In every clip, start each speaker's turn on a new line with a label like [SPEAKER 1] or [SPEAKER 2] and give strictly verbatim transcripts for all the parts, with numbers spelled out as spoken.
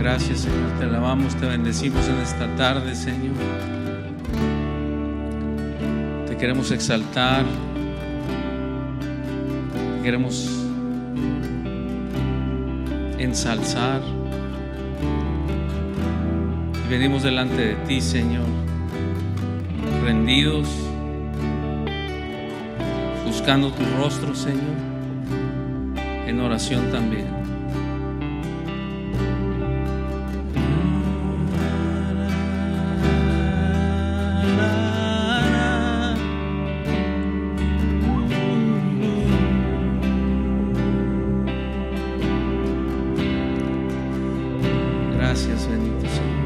[SPEAKER 1] Gracias, Señor, te alabamos, te bendecimos en esta tarde, Señor. Te queremos exaltar, te queremos ensalzar. Y venimos delante de ti, Señor, rendidos, buscando tu rostro, Señor, en oración también. Gracias, bendito Señor.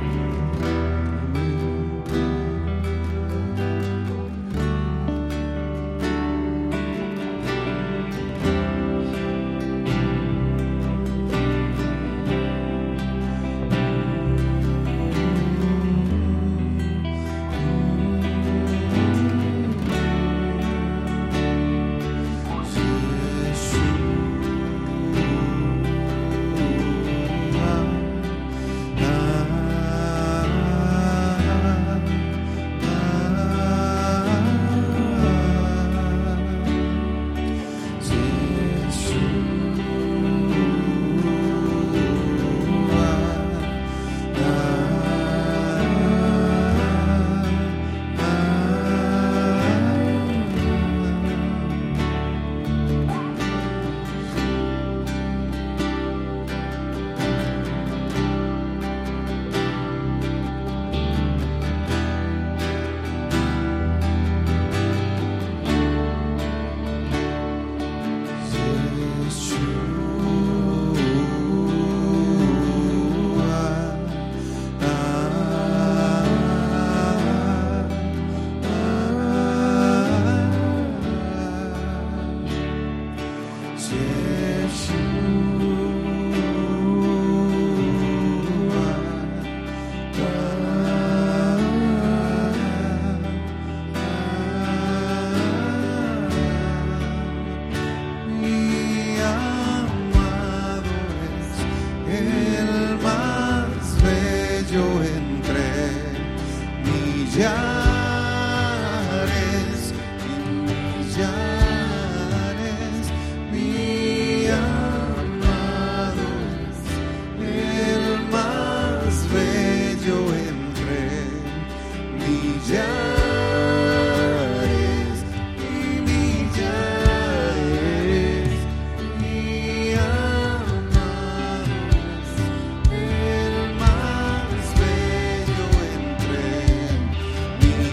[SPEAKER 2] Mi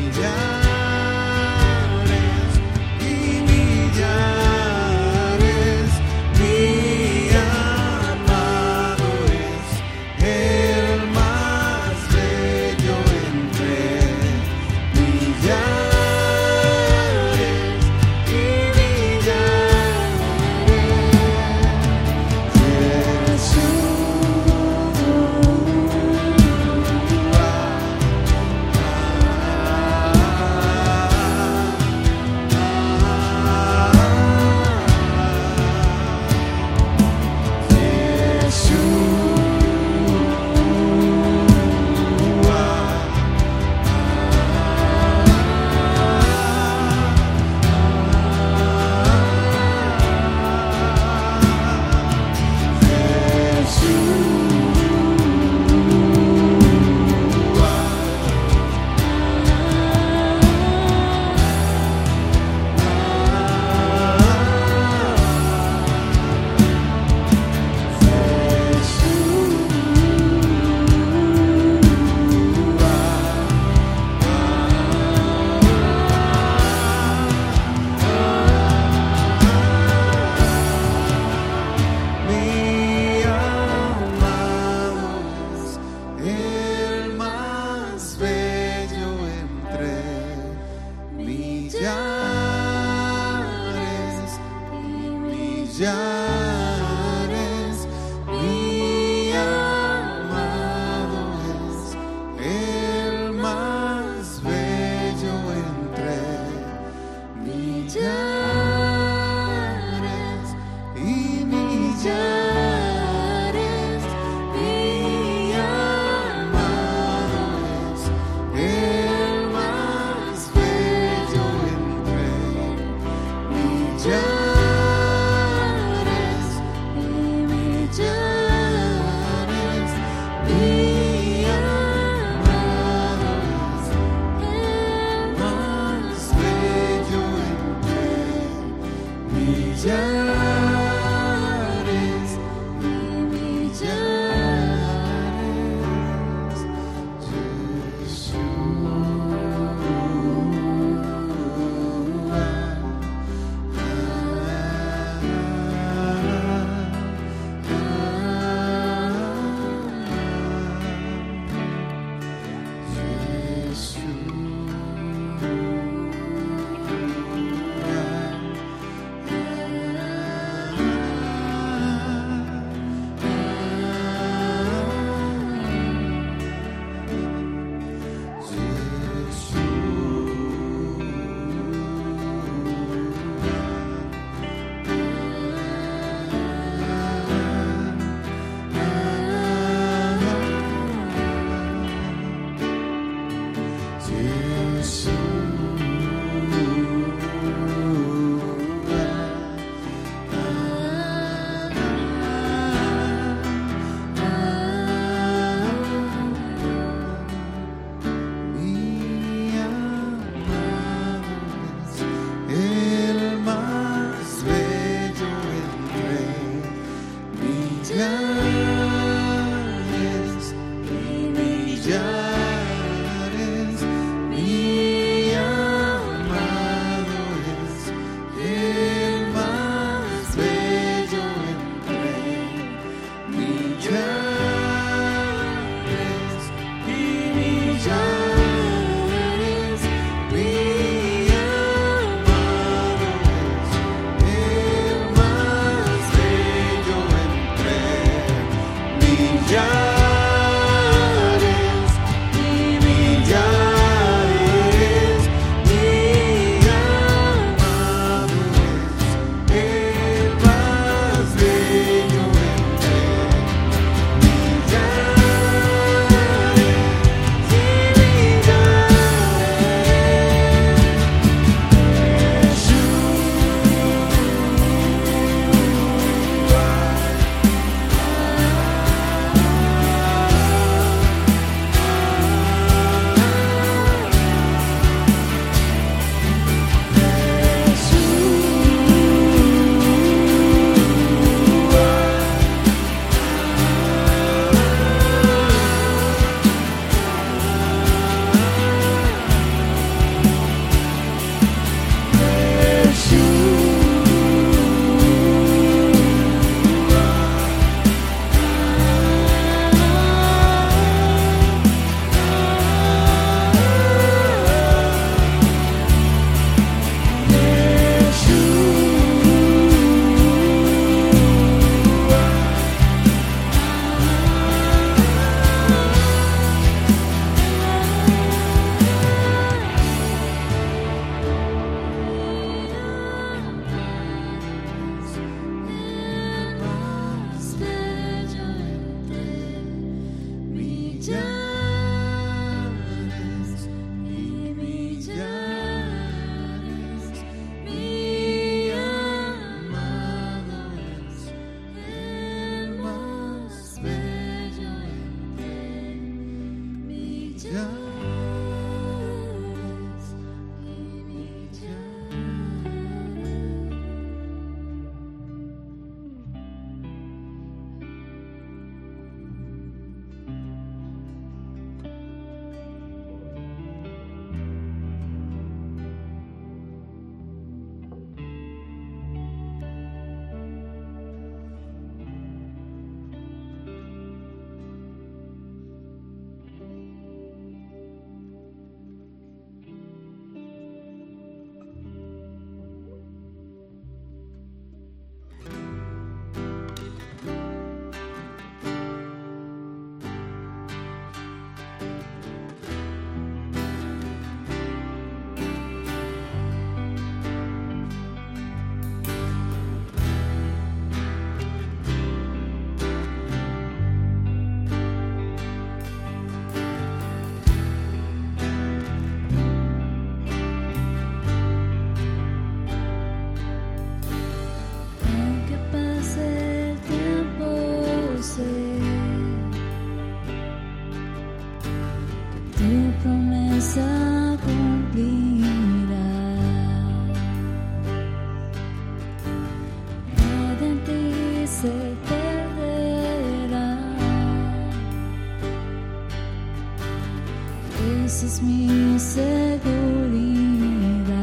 [SPEAKER 2] esa es mi seguridad.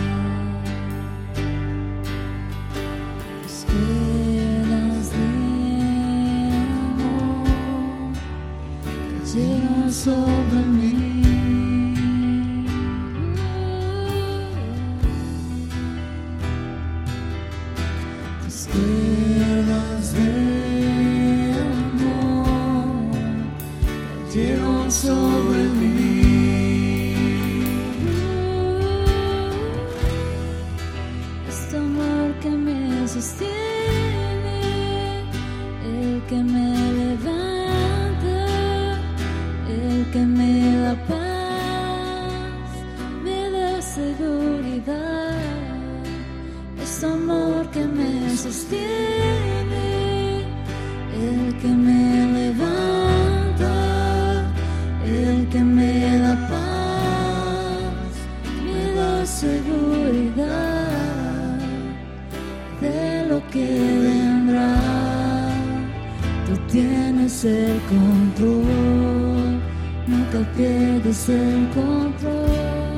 [SPEAKER 2] Tus velas de amor cayeron sobre mí. Tus velas de amor cayeron sobre mí. Este amor que me sostiene, el que me levanta, el que me da paz, me da seguridad. Este amor que me sostiene, el que me levanta, el que me da paz, me da seguridad de lo que vendrá. Tú tienes el control, nunca pierdes el control.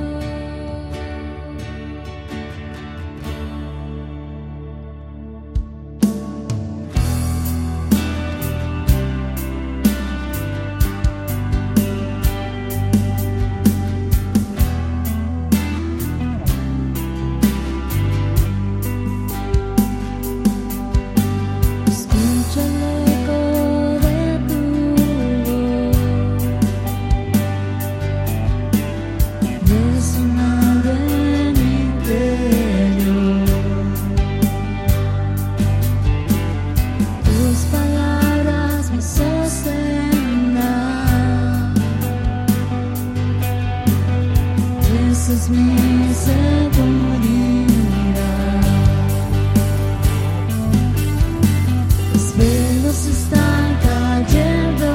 [SPEAKER 2] Esa es mi seguridad. Los velos están cayendo,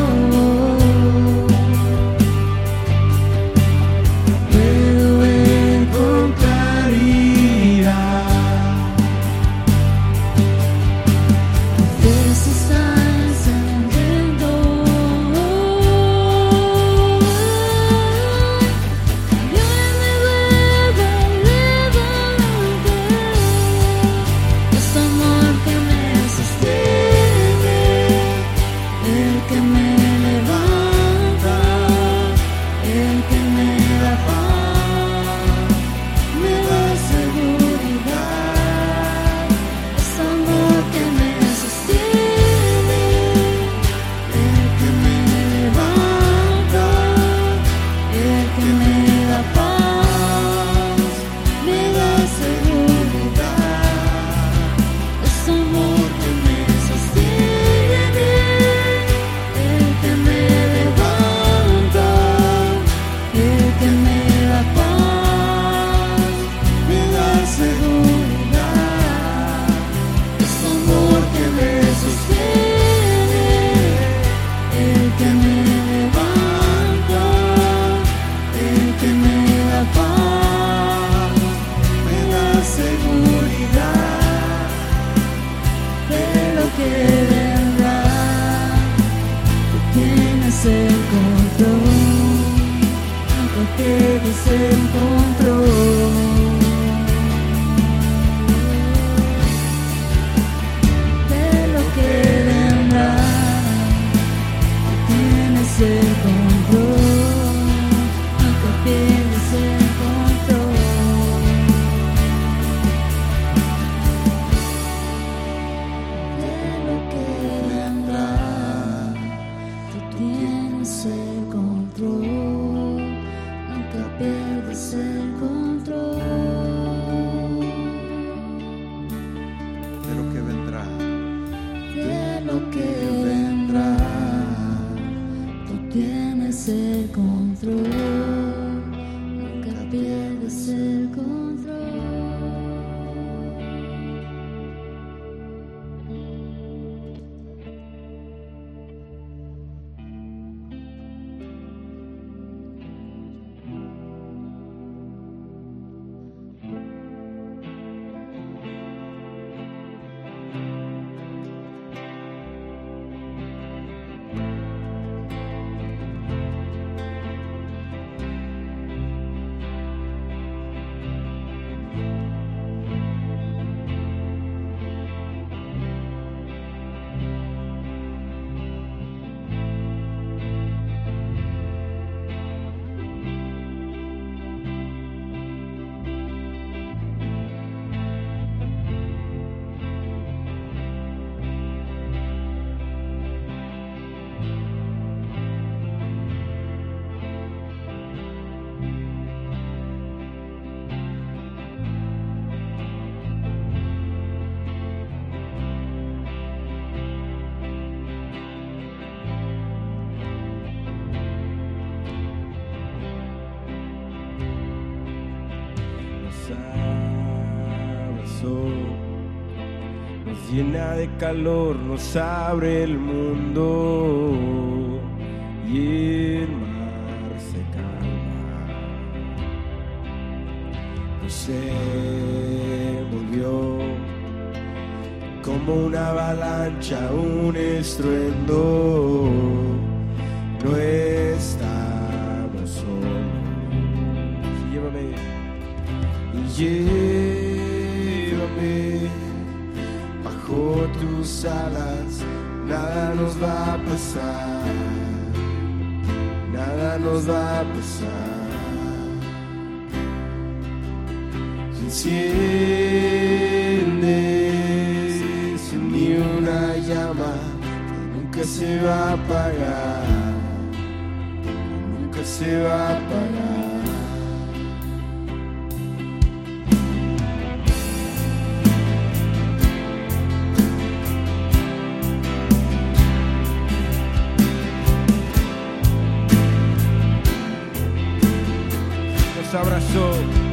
[SPEAKER 2] puedo ver con claridad. Luces están encendiendo. El control, nunca pierdes el control de lo que vendrá. Tienes el control, nunca pierdes el control de lo que vendrá. Tienes el control, nunca pierdes el
[SPEAKER 3] llena de calor, nos abre el mundo y el mar se calma. Nos envolvió como una avalancha, un estruendo. No estamos solos. Llévame y llévame bajo tus alas. Nada nos va a pasar, nada nos va a pasar. Enciendes en mí una llama que nunca se va a apagar, nunca se va a apagar. Nos abrazó,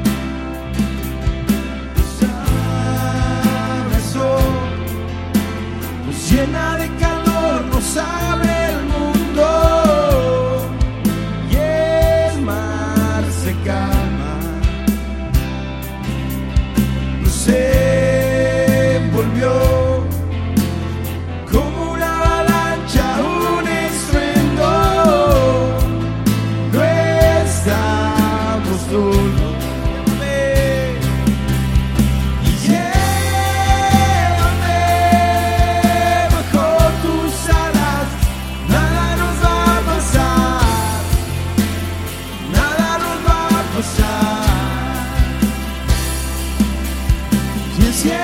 [SPEAKER 3] nos abrazó, nos llena de calor, nos abre el mundo y el mar se calma. Nos envolvió como una avalancha, un estruendo. No estamos solos. Y llévame bajo tus alas. Nada nos va a pasar, nada nos va a pasar. Y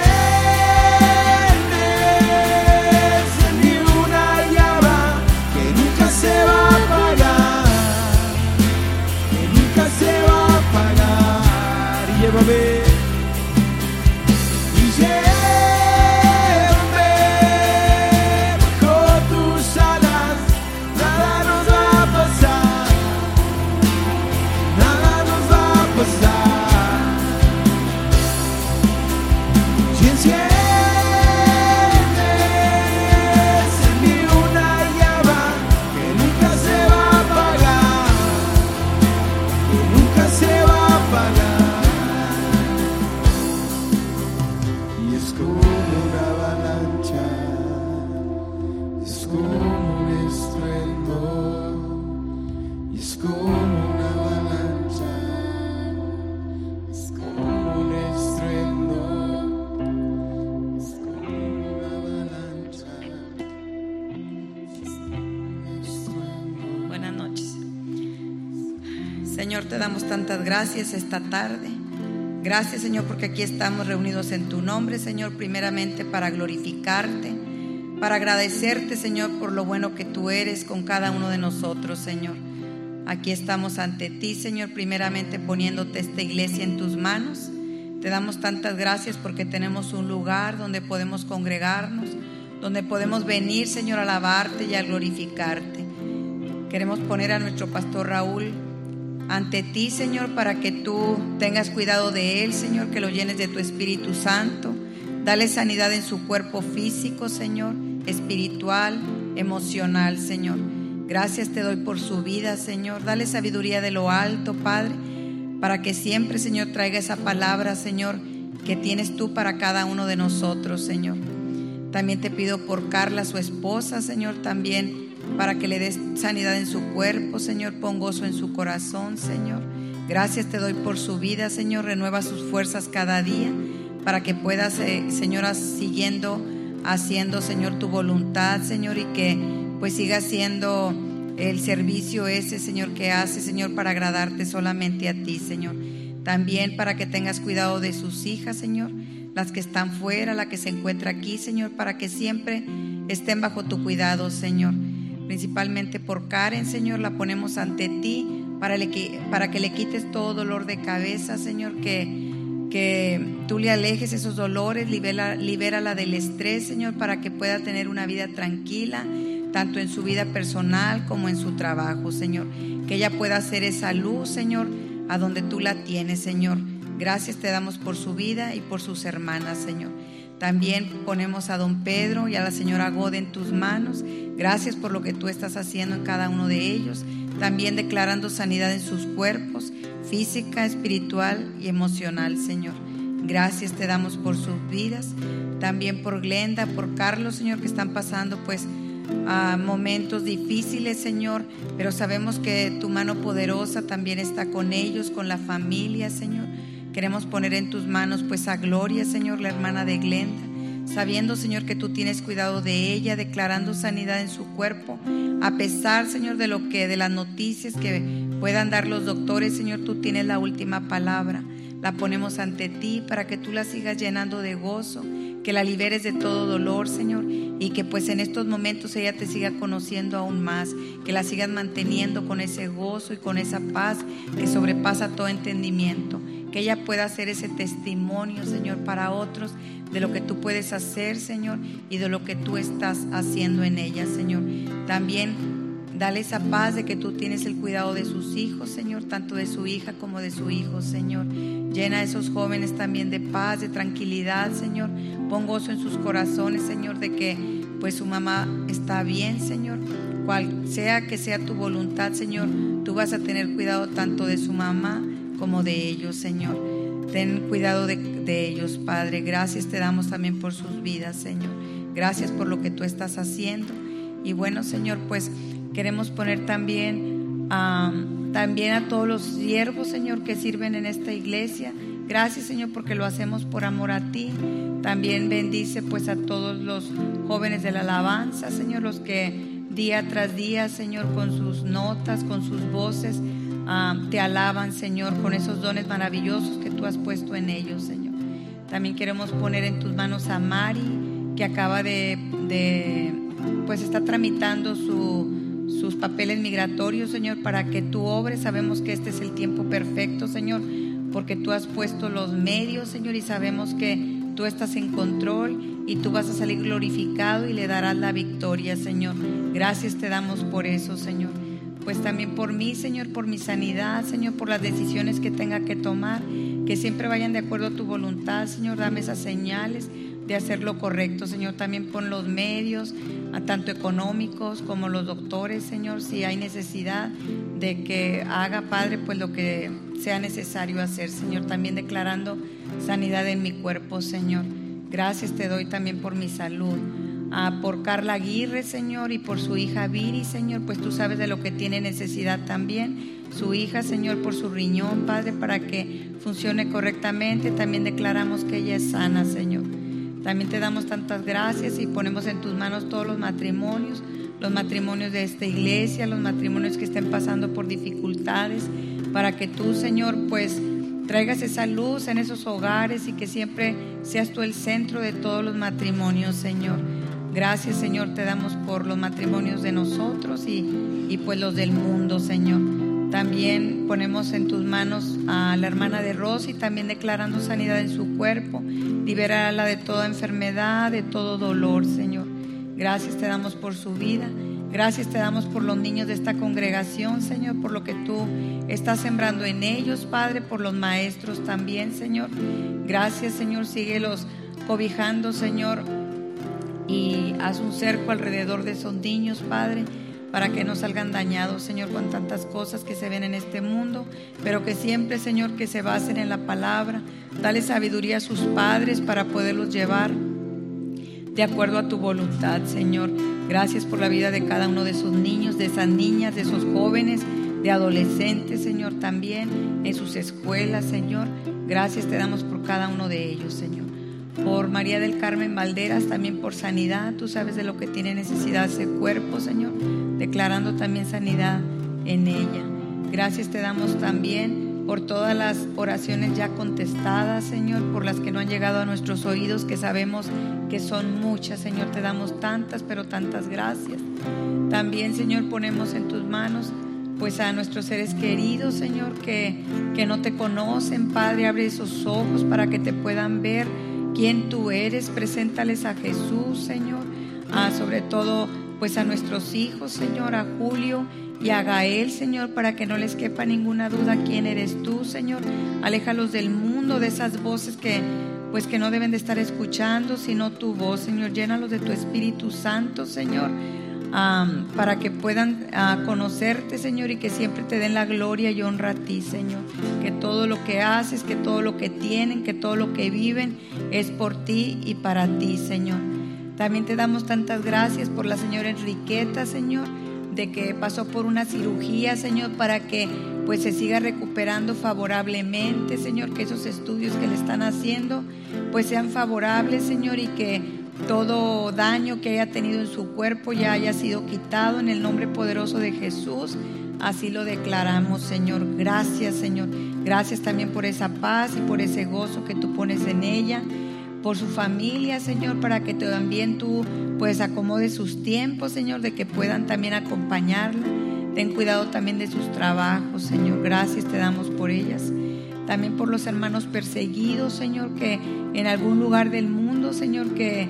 [SPEAKER 3] enciendes en mí una llama que nunca se va a apagar, que nunca se va a apagar. Y llévame, y llévame bajo tus alas. Nada nos va a pasar, nada nos va a pasar. Y enciendes en mí una llama que nunca se va a apagar, que nunca se va a apagar. Y es como una avalancha, es como un estruendo, y es como una avalancha, es como un estruendo, es como una avalancha, es como un estruendo.
[SPEAKER 4] Buenas noches. Señor, te damos tantas gracias esta tarde. Gracias, Señor, porque aquí estamos reunidos en tu nombre, Señor, primeramente para glorificarte, para agradecerte, Señor, por lo bueno que tú eres con cada uno de nosotros, Señor. Aquí estamos ante ti, Señor, primeramente poniéndote esta iglesia en tus manos. Te damos tantas gracias porque tenemos un lugar donde podemos congregarnos, donde podemos venir, Señor, a alabarte y a glorificarte. Queremos poner a nuestro pastor Raúl ante ti, Señor, para que tú tengas cuidado de él, Señor, que lo llenes de tu Espíritu Santo. Dale sanidad en su cuerpo físico, Señor, espiritual, emocional, Señor. Gracias te doy por su vida, Señor. Dale sabiduría de lo alto, Padre, para que siempre, Señor, traiga esa palabra, Señor, que tienes tú para cada uno de nosotros, Señor. También te pido por Carla, su esposa, Señor, también para que le des sanidad en su cuerpo, Señor. Pon gozo en su corazón, Señor. Gracias te doy por su vida, Señor. Renueva sus fuerzas cada día para que puedas, eh, Señor, siguiendo haciendo, Señor, tu voluntad, Señor, y que pues siga haciendo el servicio ese, Señor, que hace, Señor, para agradarte solamente a ti, Señor. También para que tengas cuidado de sus hijas, Señor, las que están fuera, la que se encuentra aquí, Señor, para que siempre estén bajo tu cuidado, Señor. Principalmente por Karen, Señor, la ponemos ante ti para, le, para que le quites todo dolor de cabeza, Señor, que, que tú le alejes esos dolores, libera, libérala del estrés, Señor, para que pueda tener una vida tranquila, tanto en su vida personal como en su trabajo, Señor. Que ella pueda hacer esa luz, Señor, a donde tú la tienes, Señor. Gracias te damos por su vida y por sus hermanas, Señor. También ponemos a don Pedro y a la señora Gode en tus manos. Gracias por lo que tú estás haciendo en cada uno de ellos. También declarando sanidad en sus cuerpos, física, espiritual y emocional, Señor. Gracias te damos por sus vidas. También por Glenda, por Carlos, Señor, que están pasando pues a momentos difíciles, Señor, pero sabemos que tu mano poderosa también está con ellos, con la familia, Señor. Queremos poner en tus manos pues a Gloria, Señor, la hermana de Glenda, sabiendo, Señor, que tú tienes cuidado de ella, declarando sanidad en su cuerpo, a pesar, Señor, de lo que de las noticias que puedan dar los doctores, Señor, tú tienes la última palabra. La ponemos ante ti para que tú la sigas llenando de gozo, que la liberes de todo dolor, Señor, y que pues en estos momentos ella te siga conociendo aún más, que la sigas manteniendo con ese gozo y con esa paz que sobrepasa todo entendimiento, que ella pueda hacer ese testimonio, Señor, para otros de lo que tú puedes hacer, Señor, y de lo que tú estás haciendo en ella, Señor. También dale esa paz de que tú tienes el cuidado de sus hijos, Señor, tanto de su hija como de su hijo, Señor. Llena a esos jóvenes también de paz, de tranquilidad, Señor. Pon gozo en sus corazones, Señor, de que pues su mamá está bien, Señor. Cual sea que sea tu voluntad, Señor, tú vas a tener cuidado tanto de su mamá como de ellos, Señor. Ten cuidado de, de ellos, Padre. Gracias te damos también por sus vidas, Señor. Gracias por lo que tú estás haciendo. Y bueno, Señor, pues queremos poner también, um, también a todos los siervos, Señor, que sirven en esta iglesia. Gracias, Señor, porque lo hacemos por amor a ti. También bendice pues a todos los jóvenes de la alabanza, Señor, los que día tras día, Señor, con sus notas, con sus voces, um, te alaban, Señor, con esos dones maravillosos que tú has puesto en ellos, Señor. También queremos poner en tus manos a Mari, que acaba de, de pues está tramitando su sus papeles migratorios, Señor, para que tú obres. Sabemos que este es el tiempo perfecto, Señor, porque tú has puesto los medios, Señor, y sabemos que tú estás en control y tú vas a salir glorificado y le darás la victoria, Señor. Gracias te damos por eso, Señor. Pues también por mí, Señor, por mi sanidad, Señor, por las decisiones que tenga que tomar, que siempre vayan de acuerdo a tu voluntad, Señor. Dame esas señales de hacer lo correcto, Señor. También pon los medios, a tanto económicos como los doctores, Señor, si hay necesidad de que haga, Padre, pues lo que sea necesario hacer, Señor. También declarando sanidad en mi cuerpo, Señor. Gracias te doy también por mi salud. Ah, por Carla Aguirre, Señor, y por su hija Viri, Señor, pues tú sabes de lo que tiene necesidad también. Su hija, Señor, por su riñón, Padre, para que funcione correctamente. También declaramos que ella es sana, Señor. También te damos tantas gracias y ponemos en tus manos todos los matrimonios, los matrimonios de esta iglesia, los matrimonios que estén pasando por dificultades, para que tú, Señor, pues traigas esa luz en esos hogares y que siempre seas tú el centro de todos los matrimonios, Señor. Gracias, Señor, te damos por los matrimonios de nosotros y, y pues los del mundo, Señor. También ponemos en tus manos a la hermana de Rosy, también declarando sanidad en su cuerpo. Liberarla de toda enfermedad, de todo dolor, Señor. Gracias te damos por su vida. Gracias te damos por los niños de esta congregación, Señor, por lo que tú estás sembrando en ellos, Padre, por los maestros también, Señor. Gracias, Señor, síguelos cobijando, Señor, y haz un cerco alrededor de esos niños, Padre, para que no salgan dañados, Señor, con tantas cosas que se ven en este mundo, pero que siempre, Señor, que se basen en la palabra. Dale sabiduría a sus padres para poderlos llevar de acuerdo a tu voluntad, Señor. Gracias por la vida de cada uno de esos niños, de esas niñas, de esos jóvenes, de adolescentes, Señor, también en sus escuelas, Señor. Gracias te damos por cada uno de ellos, Señor. Por María del Carmen Valderas, también por sanidad. Tú sabes de lo que tiene necesidad ese cuerpo, Señor, declarando también sanidad en ella. Gracias te damos también por todas las oraciones ya contestadas, Señor, por las que no han llegado a nuestros oídos, que sabemos que son muchas, Señor. Te damos tantas, pero tantas gracias. También, Señor, ponemos en tus manos pues a nuestros seres queridos, Señor, que, que no te conocen, Padre. Abre esos ojos para que te puedan ver quién tú eres. Preséntales a Jesús, Señor, a, sobre todo pues a nuestros hijos, Señor, a Julio y a Gael, Señor, para que no les quepa ninguna duda quién eres tú, Señor. Aléjalos del mundo, de esas voces que pues que no deben de estar escuchando sino tu voz, Señor. Llénalos de tu Espíritu Santo, Señor, um, para que puedan uh, conocerte, Señor, y que siempre te den la gloria y honra a ti, Señor. Que todo lo que haces, que todo lo que tienen, que todo lo que viven es por ti y para ti, Señor. También te damos tantas gracias por la señora Enriqueta, Señor, de que pasó por una cirugía, Señor, para que pues se siga recuperando favorablemente, Señor, que esos estudios que le están haciendo pues sean favorables, Señor, y que todo daño que haya tenido en su cuerpo ya haya sido quitado en el nombre poderoso de Jesús. Así lo declaramos, Señor. Gracias, Señor. Gracias también por esa paz y por ese gozo que tú pones en ella, por su familia, Señor, para que también tú pues acomodes sus tiempos, Señor, de que puedan también acompañarla. Ten cuidado también de sus trabajos, Señor. Gracias te damos por ellas. También por los hermanos perseguidos, Señor, que en algún lugar del mundo, Señor, que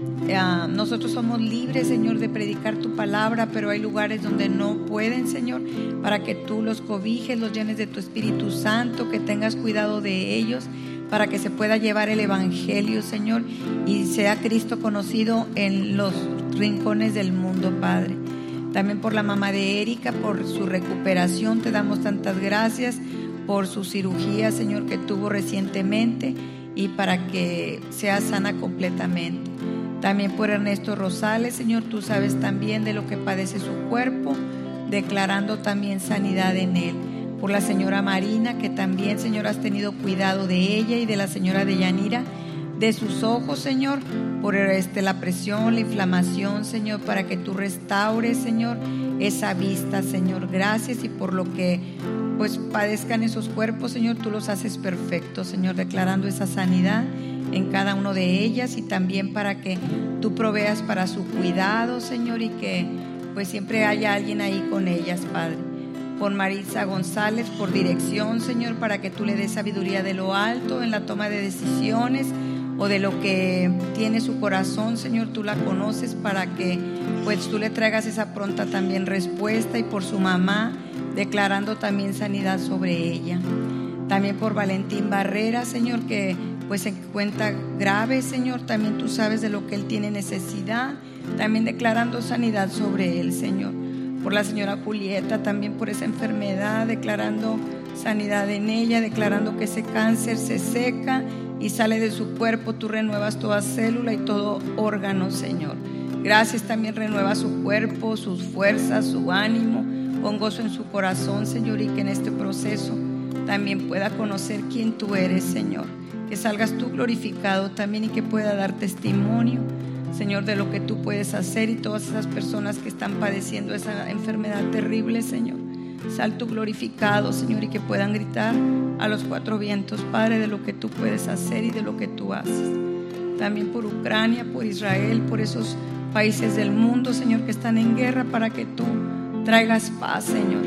[SPEAKER 4] uh, nosotros somos libres, Señor, de predicar tu palabra, pero hay lugares donde no pueden, Señor, para que tú los cobijes, los llenes de tu Espíritu Santo, que tengas cuidado de ellos, para que se pueda llevar el Evangelio, Señor, y sea Cristo conocido en los rincones del mundo, Padre. También por la mamá de Erika, por su recuperación, te damos tantas gracias, por su cirugía, Señor, que tuvo recientemente, y para que sea sana completamente. También por Ernesto Rosales, Señor, tú sabes también de lo que padece su cuerpo, declarando también sanidad en él. Por la señora Marina, que también, Señor, has tenido cuidado de ella, y de la señora Deyanira, de sus ojos, Señor, por este, la presión, la inflamación, Señor, para que tú restaures, Señor, esa vista, Señor. Gracias, y por lo que pues padezcan esos cuerpos, Señor, tú los haces perfectos, Señor, declarando esa sanidad en cada uno de ellas, y también para que tú proveas para su cuidado, Señor, y que pues siempre haya alguien ahí con ellas, Padre. Por Marisa González, por dirección, Señor, para que tú le des sabiduría de lo alto en la toma de decisiones, o de lo que tiene su corazón, Señor, tú la conoces, para que pues tú le traigas esa pronta también respuesta. Y por su mamá, declarando también sanidad sobre ella. También por Valentín Barrera, Señor, que pues se encuentra grave, Señor, también tú sabes de lo que él tiene necesidad, también declarando sanidad sobre él, Señor. Por la señora Julieta, también por esa enfermedad, declarando sanidad en ella, declarando que ese cáncer se seca y sale de su cuerpo. Tú renuevas toda célula y todo órgano, Señor. Gracias, también renueva su cuerpo, sus fuerzas, su ánimo, con gozo en su corazón, Señor, y que en este proceso también pueda conocer quién tú eres, Señor. Que salgas tú glorificado también, y que pueda dar testimonio, Señor, de lo que tú puedes hacer, y todas esas personas que están padeciendo esa enfermedad terrible, Señor. Sal tú glorificado, Señor, y que puedan gritar a los cuatro vientos, Padre, de lo que tú puedes hacer y de lo que tú haces. También por Ucrania, por Israel, por esos países del mundo, Señor, que están en guerra, para que tú traigas paz, Señor.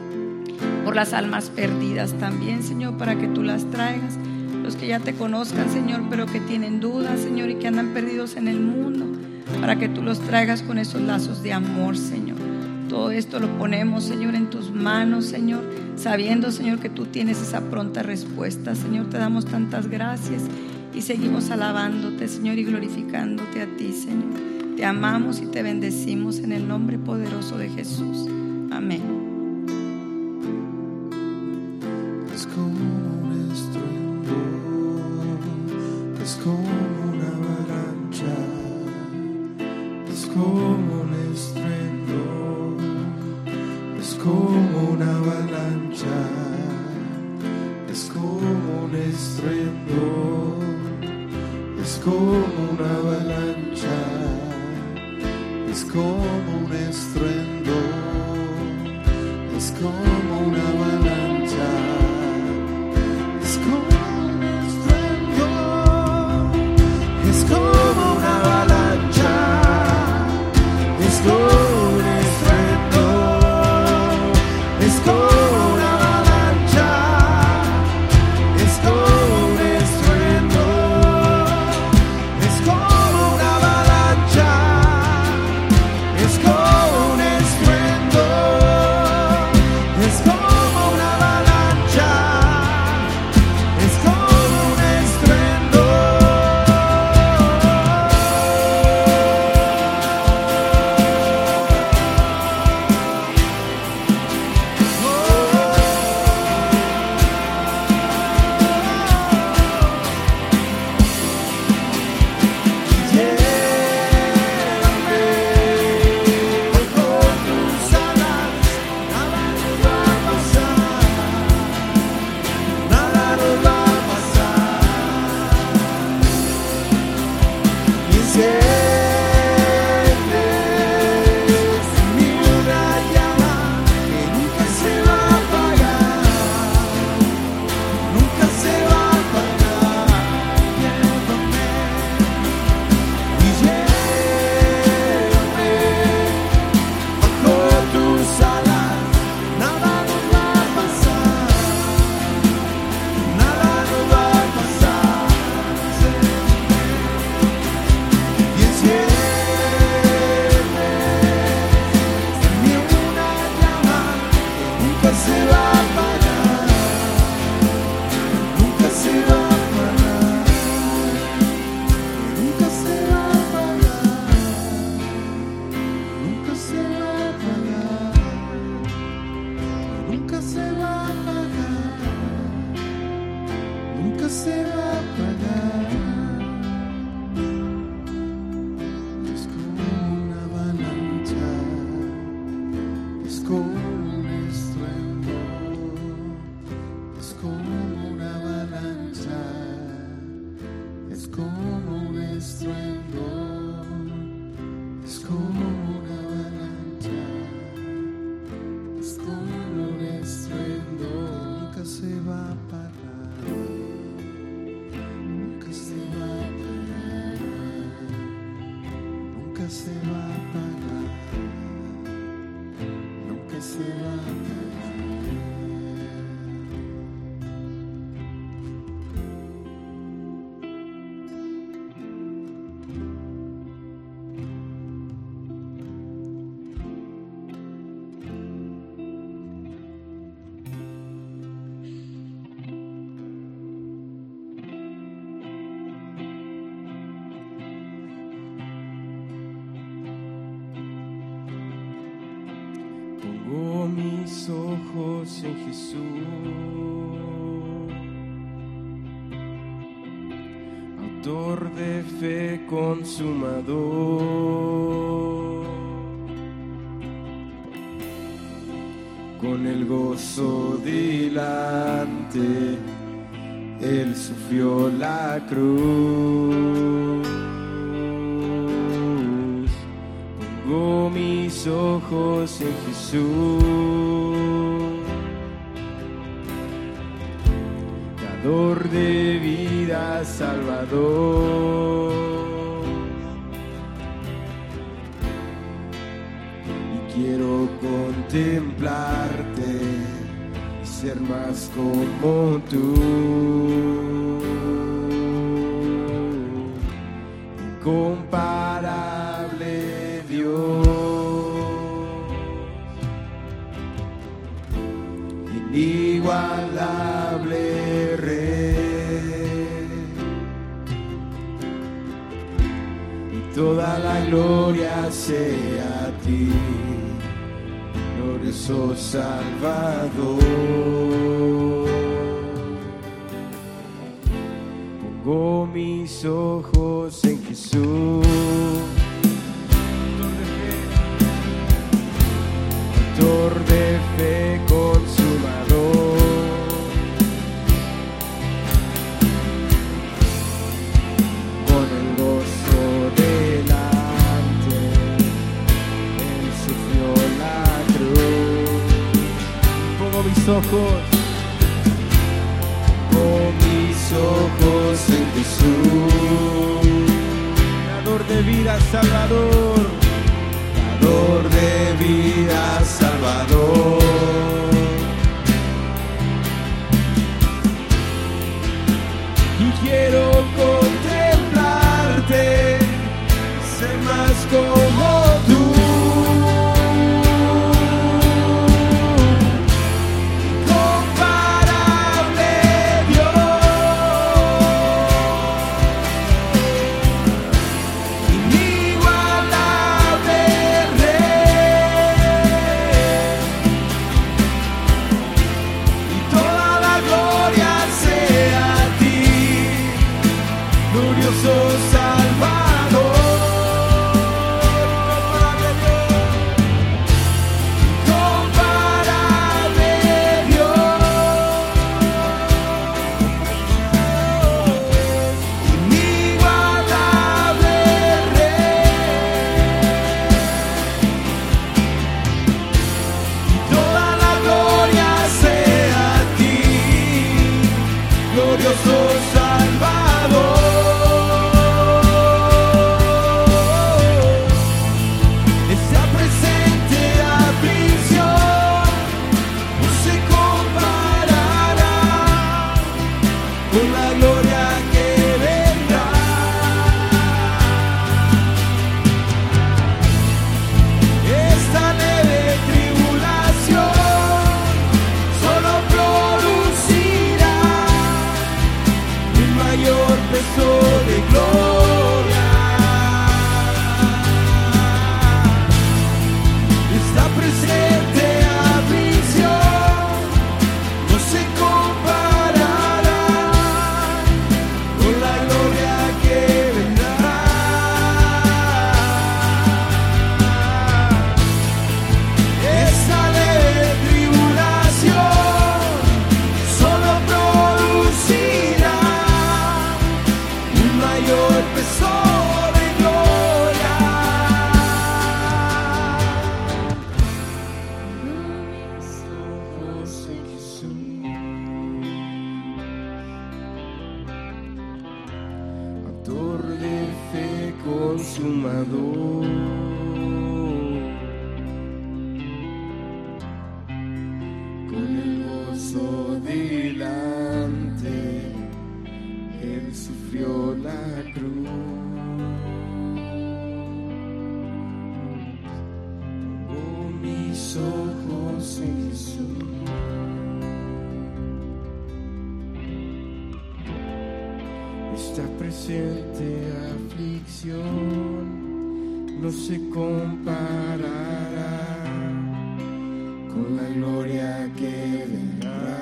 [SPEAKER 4] Por las almas perdidas también, Señor, para que tú las traigas. Los que ya te conozcan, Señor, pero que tienen dudas, Señor, y que andan perdidos en el mundo, para que tú los traigas con esos lazos de amor, Señor. Todo esto lo ponemos, Señor, en tus manos, Señor, sabiendo, Señor, que tú tienes esa pronta respuesta. Señor, te damos tantas gracias y seguimos alabándote, Señor, y glorificándote a ti, Señor. Te amamos y te bendecimos en el nombre poderoso de Jesús. Amén.
[SPEAKER 3] Es como un estruendo, es como una avalancha, es como un estruendo, es como una avalancha, es como un estruendo, es como una avalancha, es como un estruendo, es como una avalancha, es como un estruendo, es como una avalancha, es como un estruendo, es como una avalancha, es como un estruendo, es como una avalancha, es como un estruendo. se va a Pongo mis ojos en Jesús, autor de fe consumador, con el gozo delante, Él sufrió la cruz. Pongo mis ojos en Jesús, dador de vida, Salvador, y quiero contemplarte y ser más como tú, incomparable Dios, inigualable Rey, y toda la gloria sea a ti, glorioso Salvador. Pongo mis ojos en Jesús, autor de fe consumador, con el gozo delante, Él sufrió la cruz. Pongo mis ojos, pongo mis ojos en Jesús, dador de vida, Salvador, dador de vida, Salvador, y quiero contemplarte, ser más como tú, incomparable Dios, inigualable Rey, y toda la gloria sea a ti, glorioso Salvador. Incomparable Dios, inigualable Rey, y toda la gloria sea a ti, glorioso Salvador. Esa presente aflicción no se comparará con la gloria que vendrá. Esta leve tribulación solo producirá un mayor peso de gloria. Esta presente aflicción no se comparará con la gloria que vendrá. Esta leve tribulación solo producirá un mayor peso de gloria. Mis ojos en Jesús, autor de fe consumador, gozo delante, Él sufrió la cruz. Pongo mis ojos en Jesús. Esta presente aflicción no se comparará con la gloria que vendrá.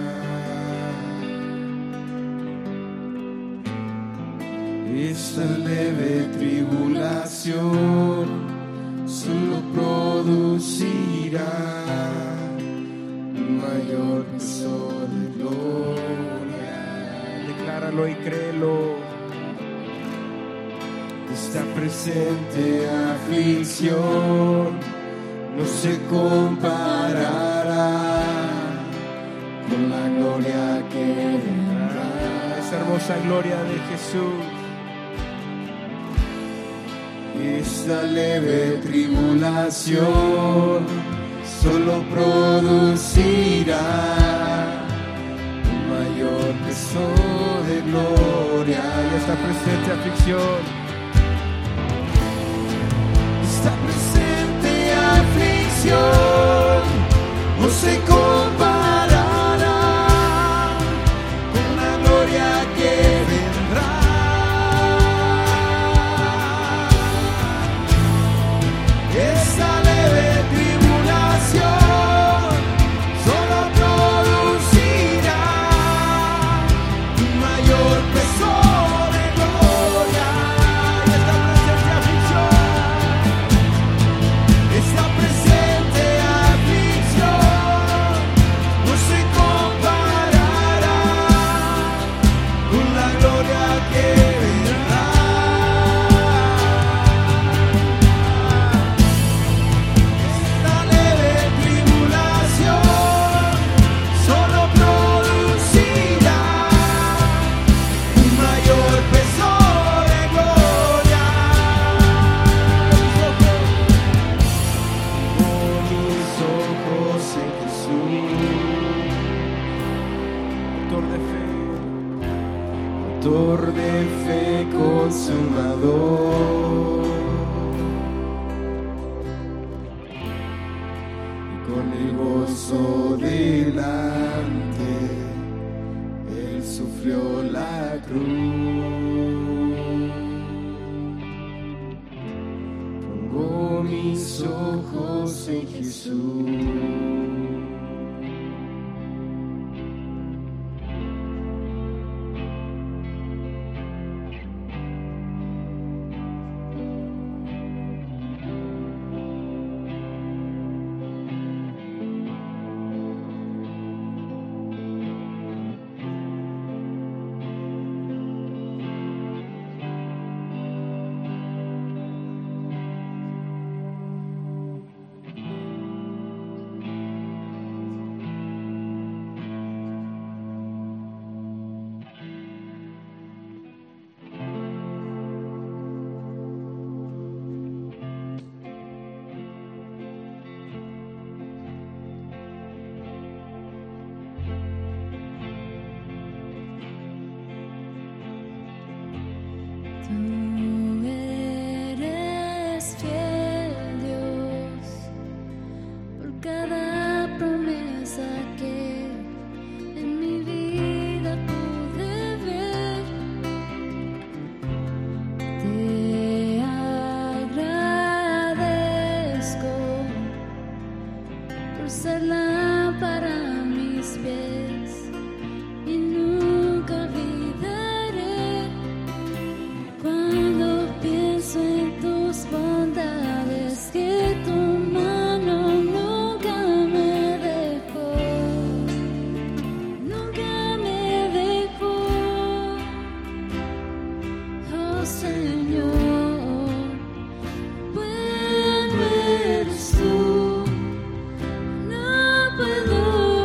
[SPEAKER 3] Esta leve tribulación solo producirá un mayor peso de gloria. Decláralo y créelo. Esta presente aflicción no se comparará con la gloria que vendrá. Esa hermosa gloria de Jesús. Esta leve tribulación solo producirá un mayor peso de gloria. Y esta presente aflicción, esta presente aflicción no se comparará con la gloria que vendrá. Esta leve tribulación solo producirá un mayor peso de gloria. Y esta presente aflicción, esta presente aflicción no se comparará con la gloria que vendrá. Esta leve tribulación solo producirá un mayor peso de gloria. Con mis ojos en Jesús, autor de fe, autor de fe consumador, y con el gozo delante, Él sufrió la cruz. Pongo mis ojos en Jesús.
[SPEAKER 2] Tú eres fiel, Dios, por cada promesa que en mi vida pude ver. Te agradezco por ser lámpara a mis pies y nunca olvidaré. Cuando pienso en tus bondades, que tu mano nunca me dejó, nunca me dejó. Oh Señor, bueno eres tú, no puedo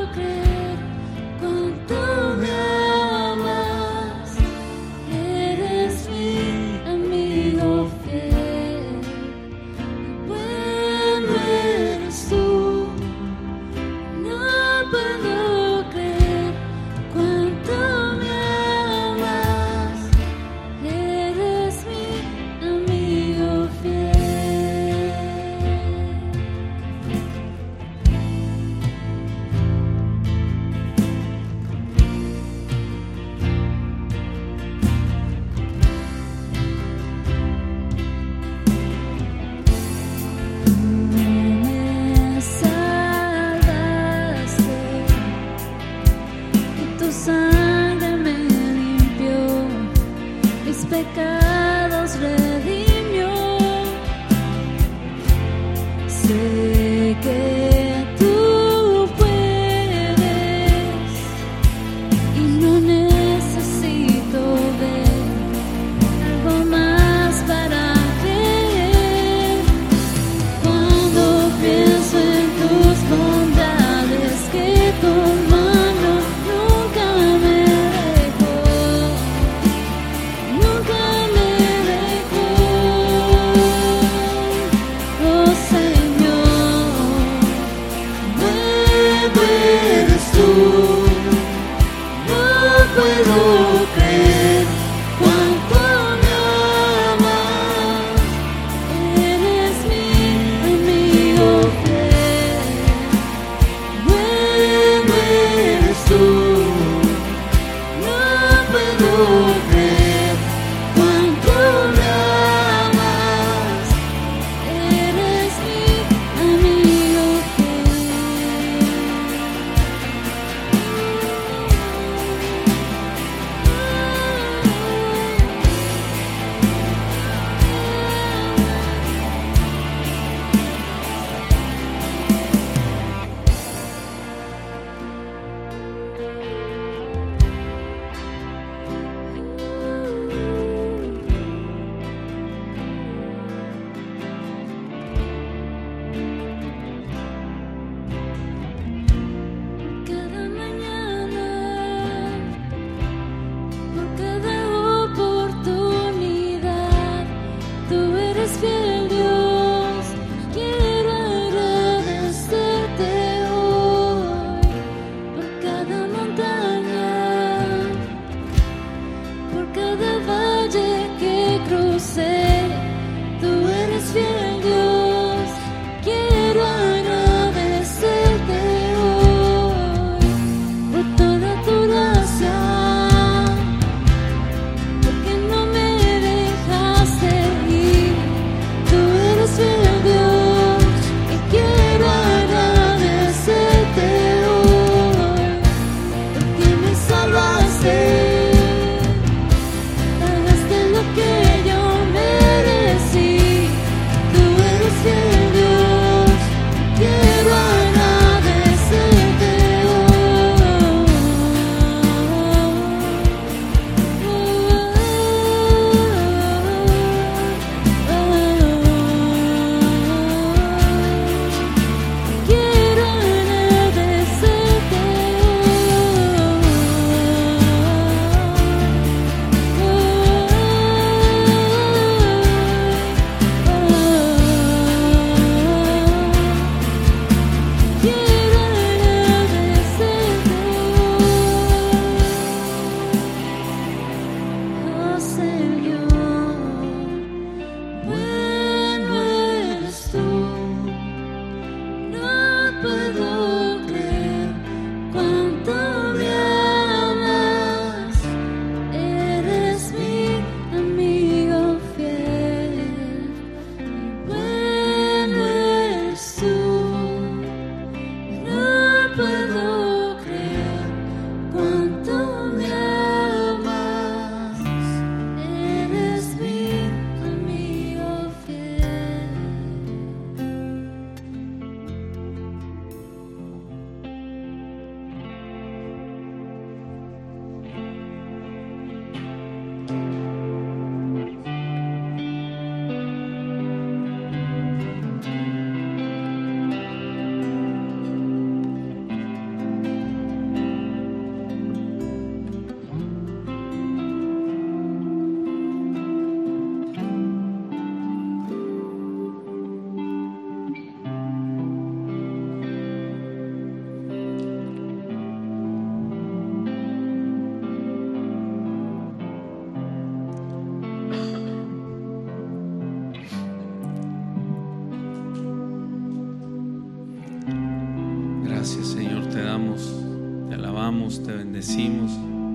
[SPEAKER 1] Gracias, Señor, te damos, te alabamos, te bendecimos,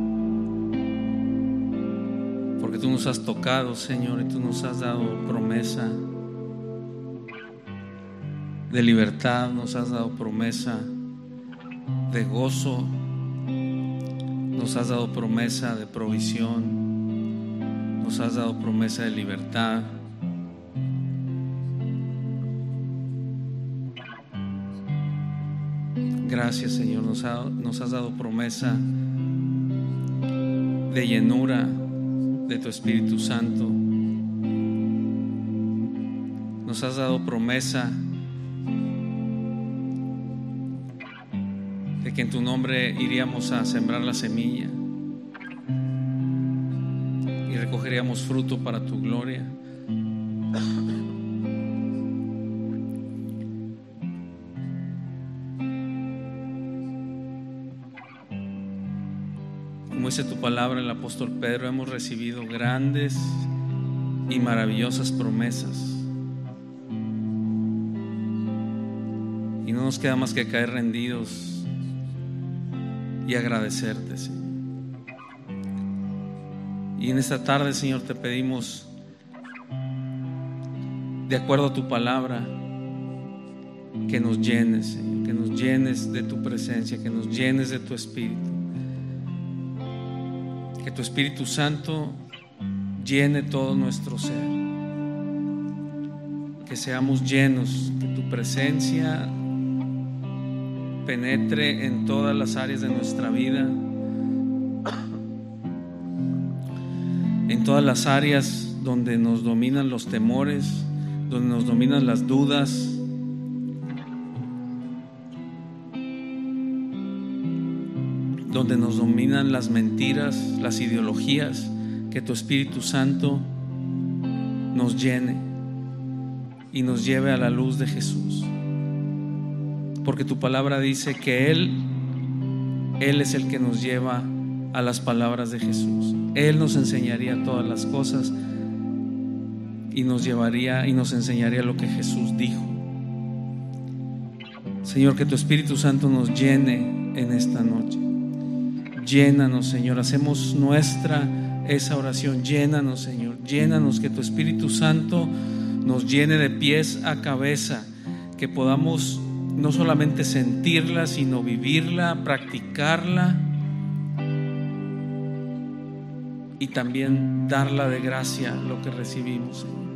[SPEAKER 1] porque tú nos has tocado, Señor, y tú nos has dado promesa de libertad, nos has dado promesa de gozo, nos has dado promesa de provisión, nos has dado promesa de libertad. Gracias, Señor, nos, ha, nos has dado promesa de llenura de tu Espíritu Santo. Nos has dado promesa de que en tu nombre iríamos a sembrar la semilla y recogeríamos fruto para tu gloria. Como dice tu palabra, el apóstol Pedro, hemos recibido grandes y maravillosas promesas. Y no nos queda más que caer rendidos y agradecerte, Señor. Y en esta tarde, Señor, te pedimos, de acuerdo a tu palabra, que nos llenes, Señor, que nos llenes de tu presencia, que nos llenes de tu Espíritu. Que tu Espíritu Santo llene todo nuestro ser. Que seamos llenos, que tu presencia penetre en todas las áreas de nuestra vida, en todas las áreas donde nos dominan los temores, donde nos dominan las dudas, donde nos dominan las mentiras, las ideologías. Que tu Espíritu Santo nos llene y nos lleve a la luz de Jesús, porque tu palabra dice que Él Él es el que nos lleva a las palabras de Jesús. Él nos enseñaría todas las cosas y nos llevaría y nos enseñaría lo que Jesús dijo. Señor, que tu Espíritu Santo nos llene en esta noche. Llénanos, Señor, hacemos nuestra esa oración. Llénanos, Señor, llénanos, que tu Espíritu Santo nos llene de pies a cabeza, que podamos no solamente sentirla, sino vivirla, practicarla y también darla de gracia lo que recibimos, Señor.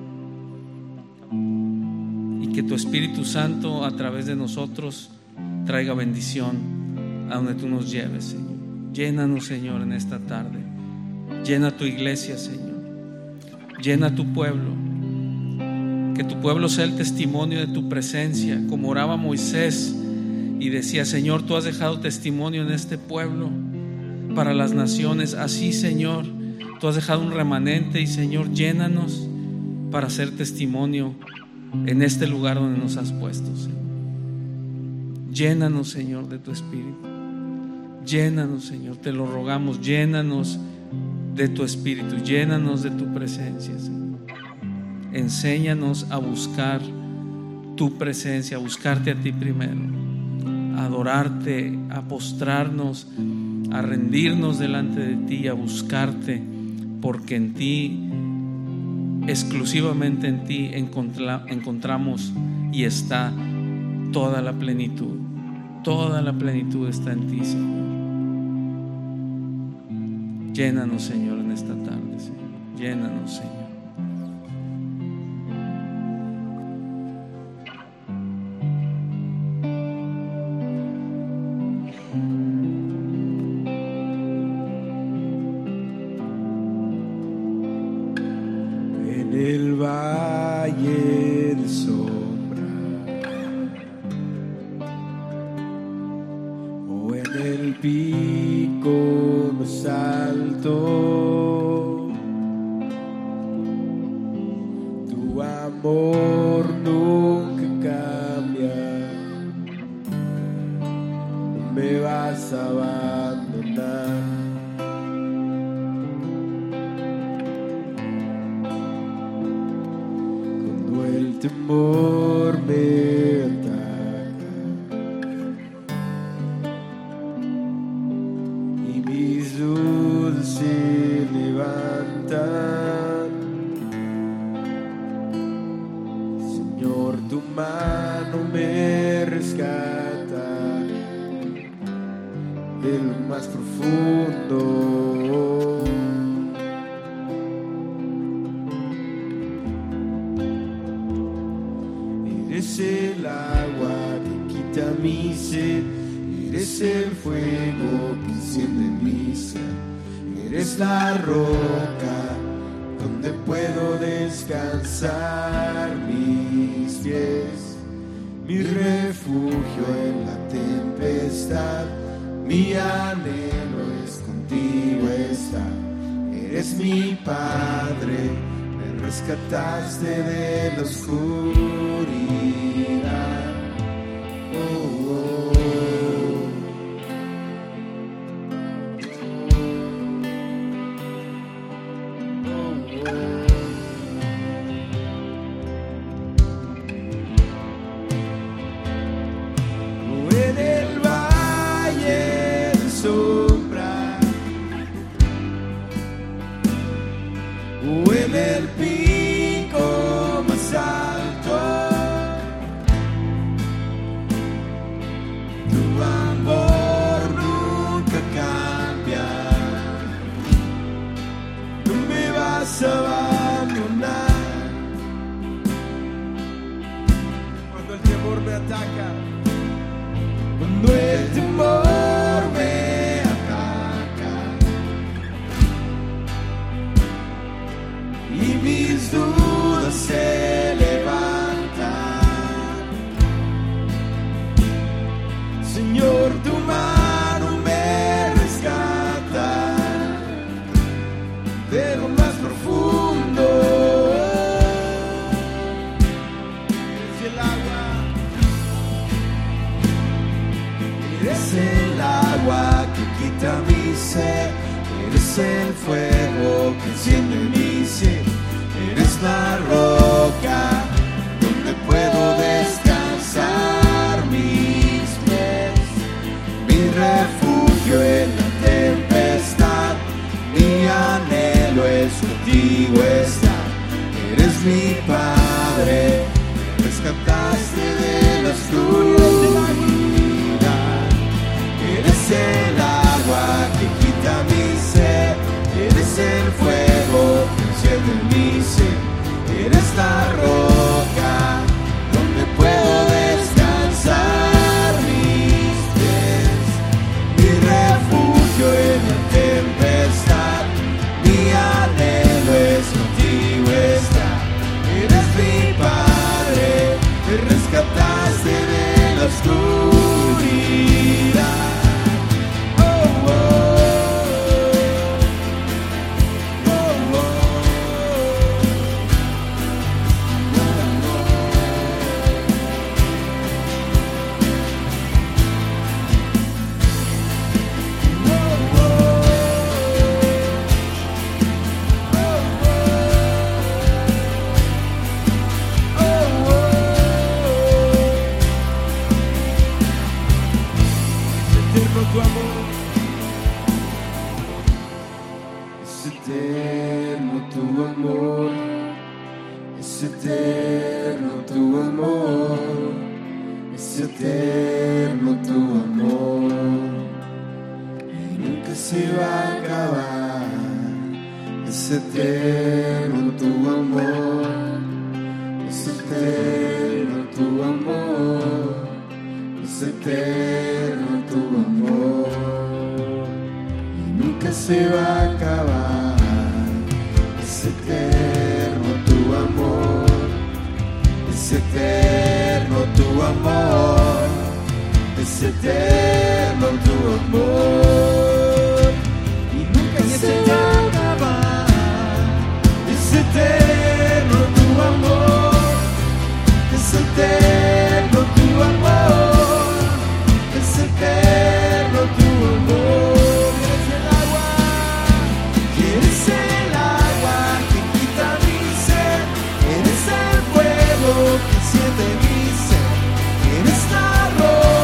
[SPEAKER 1] Y que tu Espíritu Santo a través de nosotros traiga bendición a donde tú nos lleves, Señor. Llénanos, Señor, en esta tarde. Llena tu iglesia, Señor. Llena tu pueblo. Que tu pueblo sea el testimonio de tu presencia, como oraba Moisés y decía: Señor, tú has dejado testimonio en este pueblo para las naciones. Así, Señor, tú has dejado un remanente, y Señor, llénanos para hacer testimonio en este lugar donde nos has puesto, Señor. Llénanos, Señor, de tu Espíritu. Llénanos, Señor, te lo rogamos. Llénanos de tu Espíritu, llénanos de tu presencia, Señor. Enséñanos a buscar tu presencia, a buscarte a ti primero, a adorarte, a postrarnos, a rendirnos delante de ti, a buscarte, porque en ti, exclusivamente en ti, encontra, encontramos y está toda la plenitud. Toda la plenitud está en ti, Señor. Llénanos, Señor, en esta tarde, Señor. Llénanos, Señor.
[SPEAKER 3] En el valle de sombra o en el pico más alto, tu amor nunca cambia, no me vas a abandonar. Cuando el temor me ataca de lo más profundo. Eres el agua que quita mi sed, eres el fuego que enciende mi ser, eres la roca donde puedo descansar mis pies, mi refugio en la tempestad, mi anhelo es contigo estar. Eres mi Padre, me rescataste de la oscuridad. Oh, oh.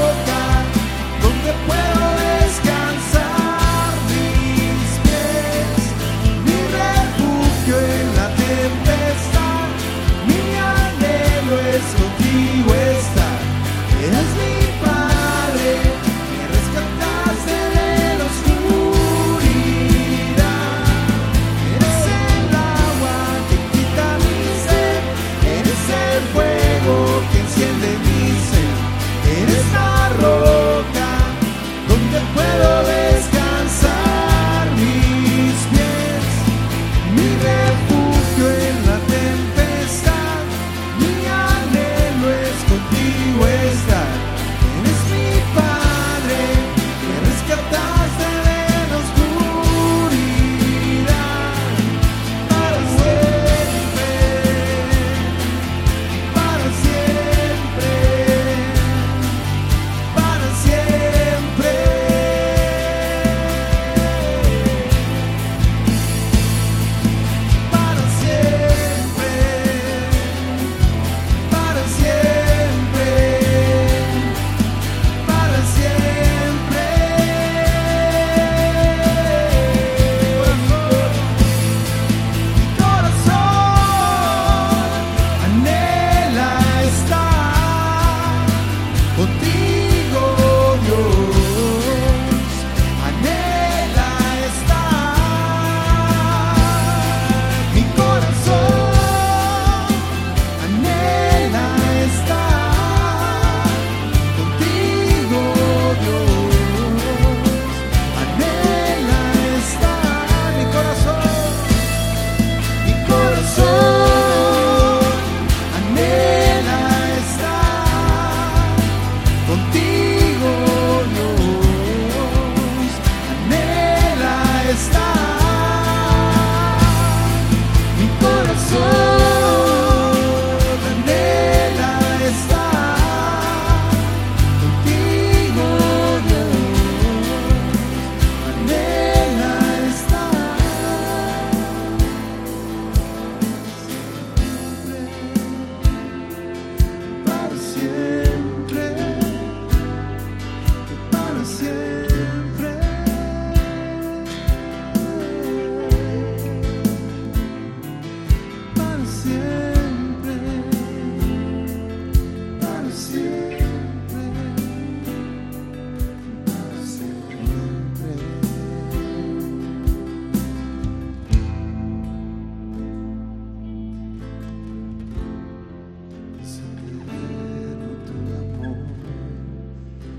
[SPEAKER 3] Donde puedo descansar mis pies.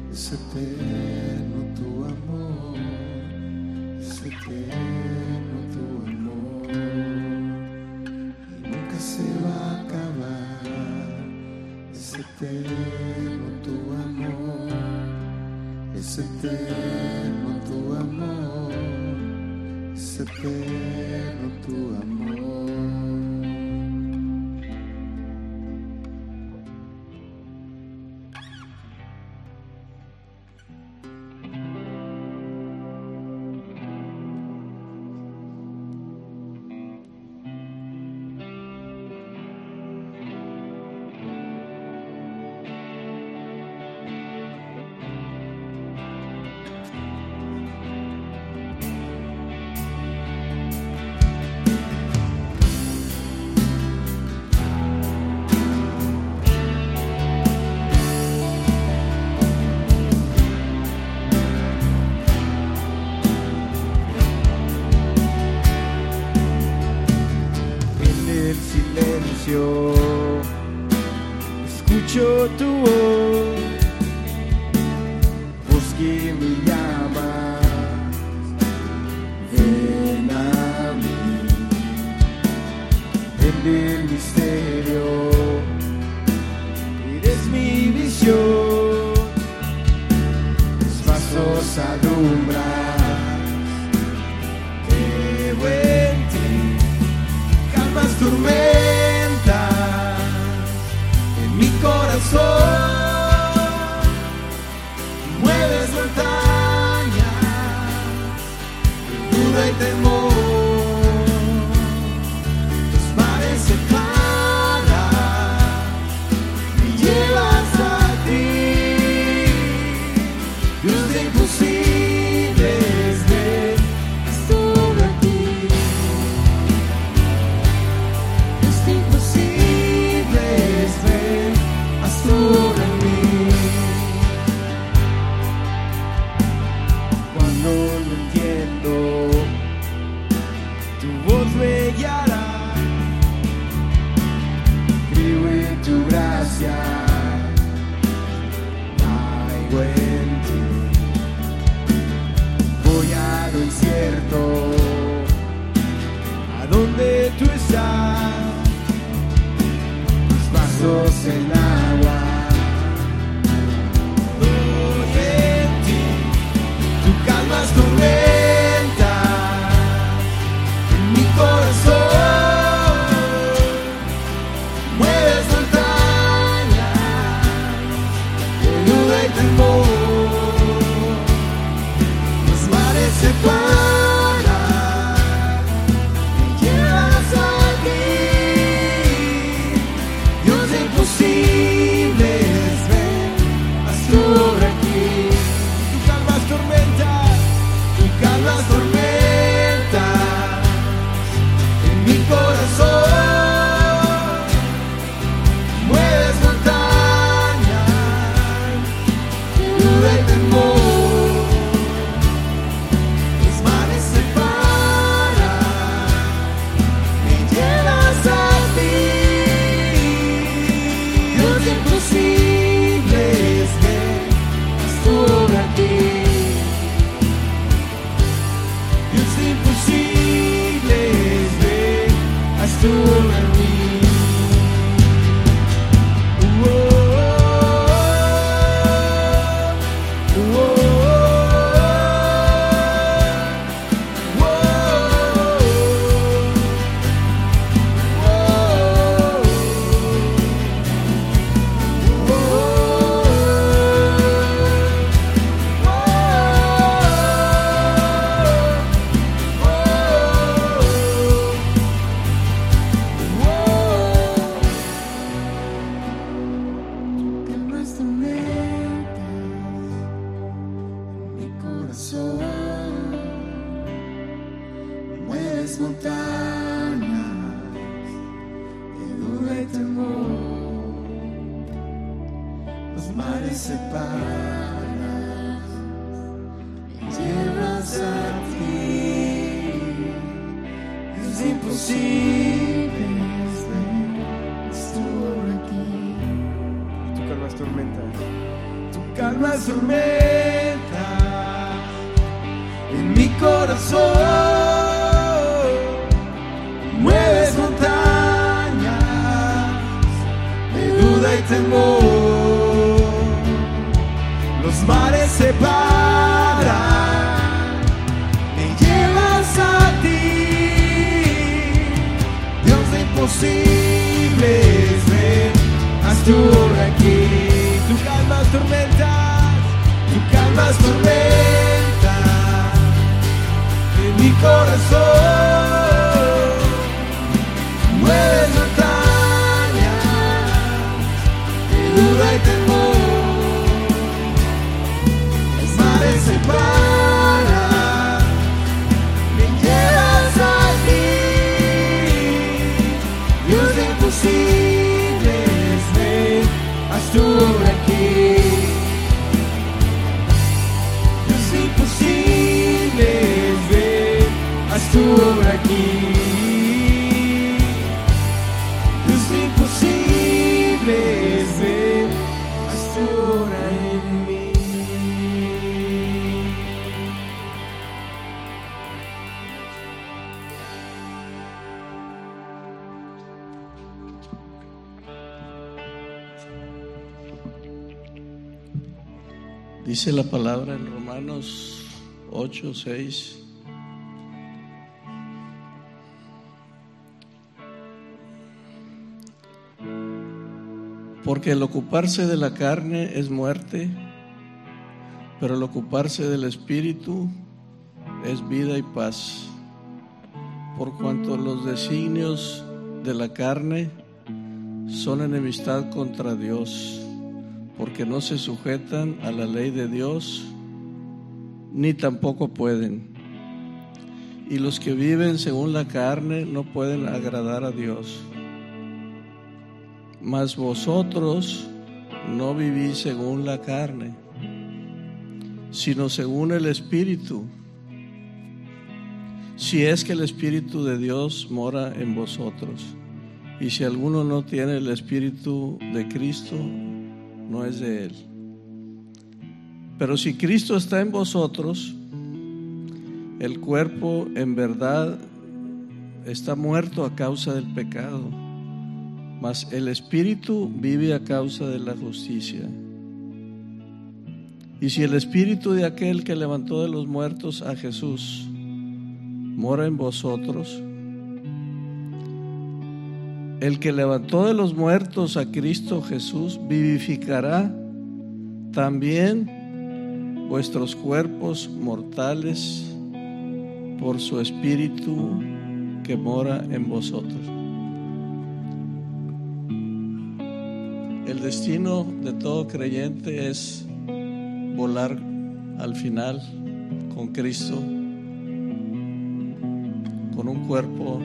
[SPEAKER 3] Es eterno tu amor, es eterno tu amor, y nunca se va a acabar. Es eterno tu amor, es eterno tu amor, es eterno tu amor. Escucho tu voz, voz que me llama, ven a mí. En el misterio eres mi visión, mis pasos alumbras, creo en ti, calmas tormentas en mi corazón, mueves montañas, duda y temor, tus mares separan, me llevas a ti, Dios de imposibles, ven, sobre ti, Dios de imposibles, ven, sobre mí. Cuando no entiendo, tu voz me guiará. Creo en tu gracia, caigo en ti. Voy a lo incierto, a donde tú estás, mis pasos en agua. Voy en ti, tú calmas tormentas en mi corazón, mueves montañas de duda y temor, los mares se paran, me llevas a ti, Dios de imposibles, ven, haz tu obra aquí. Tú calmas tormentas, tú calmas tormentas en mi corazón, mueves montañas de duda y temor, los mares se paran, me llevas a ti, Dios de imposibles, ven, haz tu obra aquí. Dios de imposibles, ven, haz tu obra en mí. Uh, oh, oh, oh, oh, oh, calmas tormentas en mi corazón, mueves montañas de duda y temor, los mares se paran, me llevas a ti, Dios imposible, ven, haz tu obra aquí. Tú calmas tormentas, tú calmas tormentas en mi corazón, mueves montañas de duda y temor, los mares se paran, me llevas a ti, Dios de imposibles, ven, haz tu obra aquí. Tú calmas tormentas, tú calmas tormentas en mi corazón, mueves montañas de duda y temor, los mares se paran, me llevas a ti, Dios de imposibles, ven, haz tu obra aquí. Dios de imposibles, ven, haz tu obra aquí. Dios de imposibles, ven, haz tu obra en mí.
[SPEAKER 1] Dice la palabra en Romanos ocho, seis. Porque el ocuparse de la carne es muerte, pero el ocuparse del Espíritu es vida y paz. Por cuanto los designios de la carne son enemistad contra Dios, porque no se sujetan a la ley de Dios, ni tampoco pueden. Y los que viven según la carne no pueden agradar a Dios. Mas vosotros no vivís según la carne, sino según el Espíritu, si es que el Espíritu de Dios mora en vosotros. Y si alguno no tiene el Espíritu de Cristo, no es de él. Pero si Cristo está en vosotros, el cuerpo en verdad está muerto a causa del pecado, mas el Espíritu vive a causa de la justicia. Y si el Espíritu de aquel que levantó de los muertos a Jesús mora en vosotros, el que levantó de los muertos a Cristo Jesús vivificará también vuestros cuerpos mortales por su Espíritu que mora en vosotros. El destino de todo creyente es volar al final con Cristo, con un cuerpo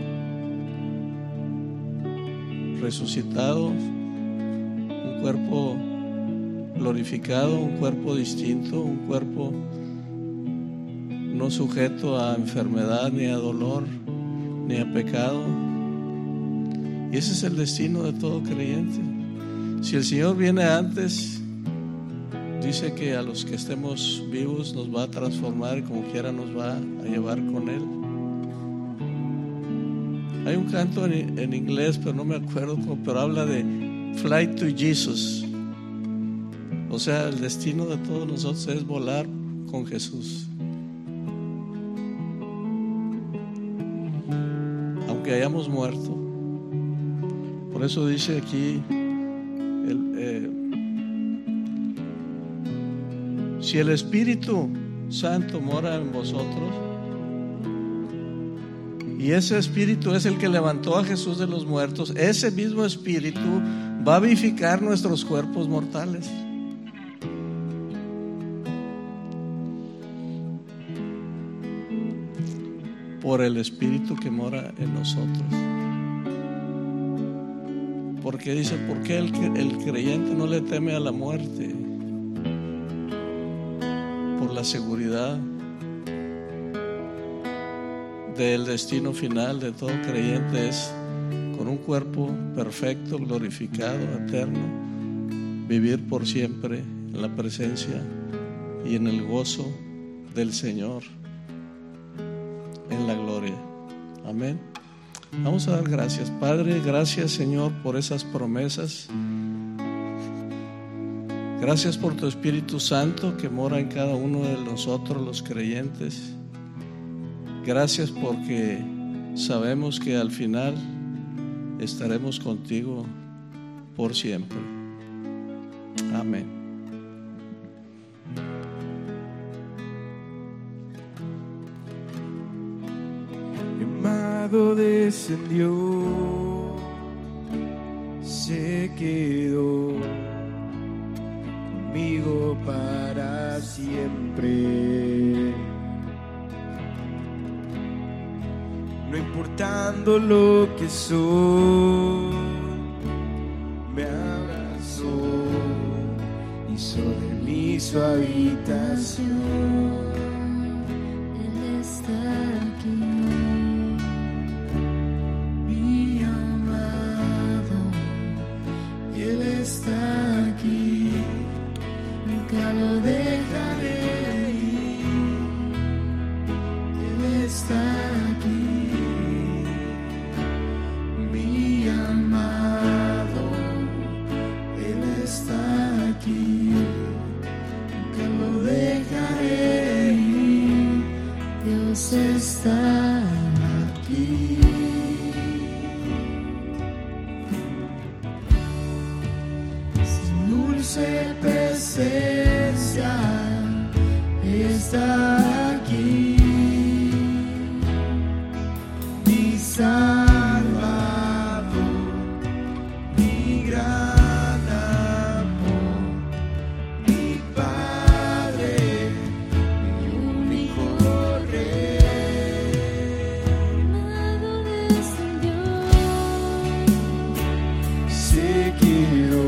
[SPEAKER 1] resucitado, un cuerpo glorificado, un cuerpo distinto, un cuerpo no sujeto a enfermedad, ni a dolor, ni a pecado. Y ese es el destino de todo creyente. Si el Señor viene antes, dice que a los que estemos vivos nos va a transformar y como quiera nos va a llevar con Él. Hay un canto en, en inglés, pero no me acuerdo cómo, pero habla de Fly to Jesus. O sea, el destino de todos nosotros es volar con Jesús. Aunque hayamos muerto. Por eso dice aquí, el, eh, si el Espíritu Santo mora en vosotros, y ese Espíritu es el que levantó a Jesús de los muertos, ese mismo Espíritu va a vivificar nuestros cuerpos mortales. Por el Espíritu que mora en nosotros. Porque dice, ¿por qué el, el creyente no le teme a la muerte? Por la seguridad del destino final de todo creyente es con un cuerpo perfecto, glorificado, eterno, vivir por siempre en la presencia
[SPEAKER 5] y en el gozo del Señor, en la gloria. Amén. Vamos a dar gracias. Padre, gracias, Señor, por esas promesas. Gracias por tu Espíritu Santo que mora en cada uno de nosotros, los creyentes. Gracias porque sabemos que al final estaremos contigo por siempre. Amén.
[SPEAKER 3] El amado descendió, se quedó conmigo para siempre. No importando lo que soy, me abrazó, hizo de mí su habitación.
[SPEAKER 2] Él está aquí,
[SPEAKER 3] Mi amado, Él está aquí, nunca lo dejaré ir. Él está aquí, mi amado, Él está aquí, nunca lo dejaré ir.
[SPEAKER 2] Dios está
[SPEAKER 3] Aquí. Su dulce presencia está aquí, mi Salvador, mi gran amor, mi Padre, mi único Rey.
[SPEAKER 2] amado descendió,
[SPEAKER 3] Se quedó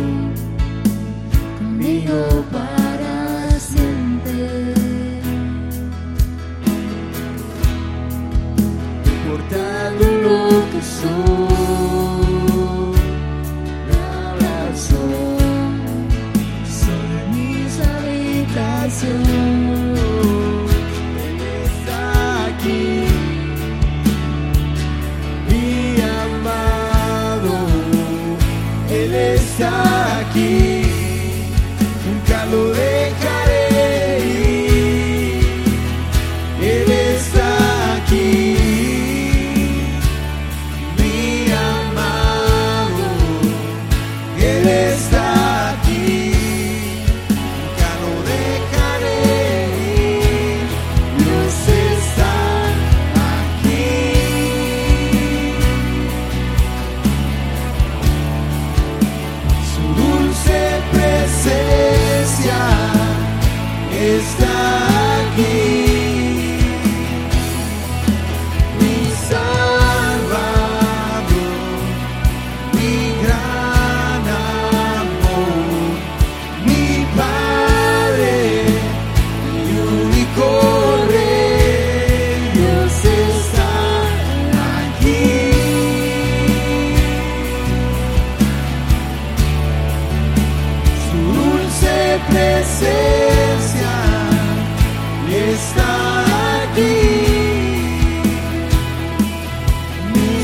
[SPEAKER 3] conmigo para siempre. No importando lo que soy, me abrazó, hizo de mí su habitación. Él está aquí, mi amado, Él está aquí, nunca lo dejaré ir. Él está aquí, mi amado, Él está aquí, nunca lo dejaré ir. Dios está aquí. Su dulce presencia está aquí, mi Salvador, mi gran amor, mi Padre, mi único Rey. Dios está aquí. Su dulce presencia está aquí, mi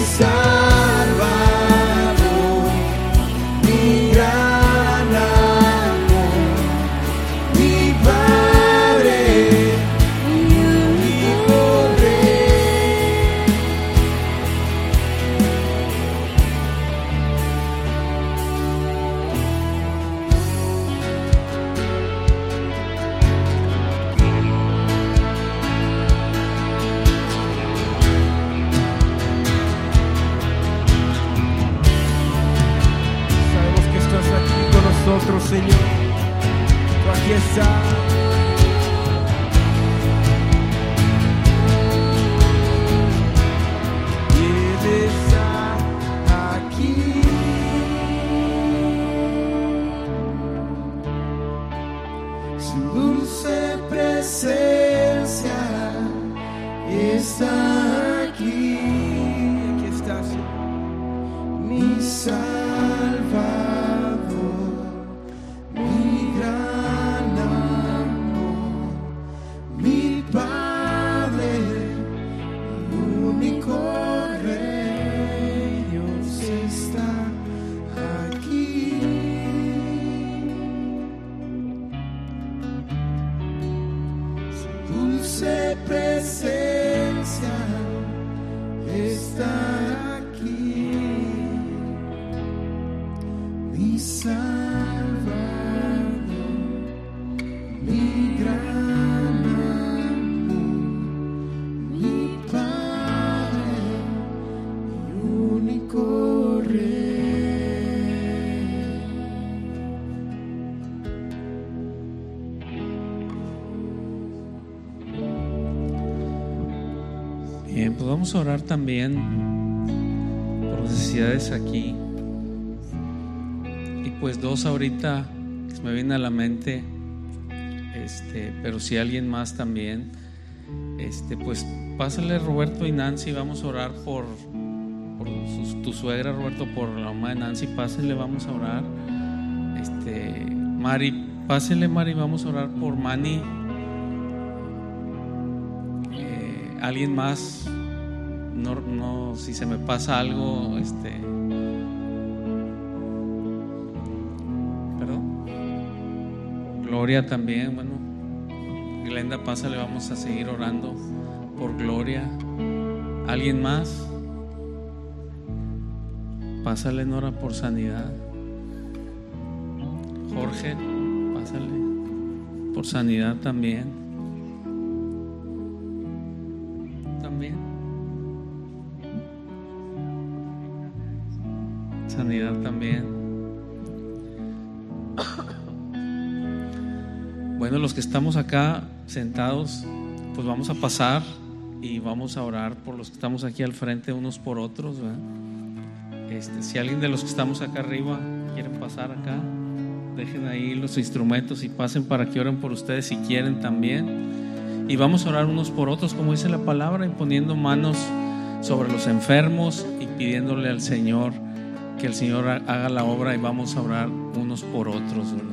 [SPEAKER 3] Salvador, mi gran amor, mi Padre, mi único Rey. Sabemos que estás aquí con nosotros, Señor. Tú aquí estás. Y Él está aquí. Su dulce presencia está aquí. Aquí estás, mi Salvador, mi gran amor, presencia está aquí, mi Salvador, mi gran amor, mi Padre, mi único
[SPEAKER 1] Bien, pues vamos a orar también por necesidades aquí. Y pues dos ahorita que se me vienen a la mente, este, pero si alguien más también, este, pues pásale Roberto y Nancy, vamos a orar por, por su, tu suegra Roberto, por la mamá de Nancy, pásenle, vamos a orar. Este, Mari, pásenle Mari, vamos a orar por Manny. Alguien más, no, no, si se me pasa algo, este, perdón, Gloria también, bueno, Glenda, pásale, vamos a seguir orando por Gloria. ¿Alguien más? Pásale, Nora, por sanidad. Jorge, pásale por sanidad también. Sanidad también. Bueno, los que estamos acá sentados, pues vamos a pasar y vamos a orar por los que estamos aquí al frente unos por otros, ¿verdad? Este, si alguien de los que estamos acá arriba quieren pasar acá, dejen ahí los instrumentos y pasen para que oren por ustedes si quieren también. Y vamos a orar unos por otros, como dice la palabra, y poniendo manos sobre los enfermos y pidiéndole al Señor que el Señor haga la obra, y vamos a orar unos por otros, ¿verdad?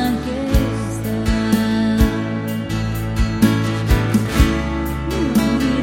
[SPEAKER 2] Moriré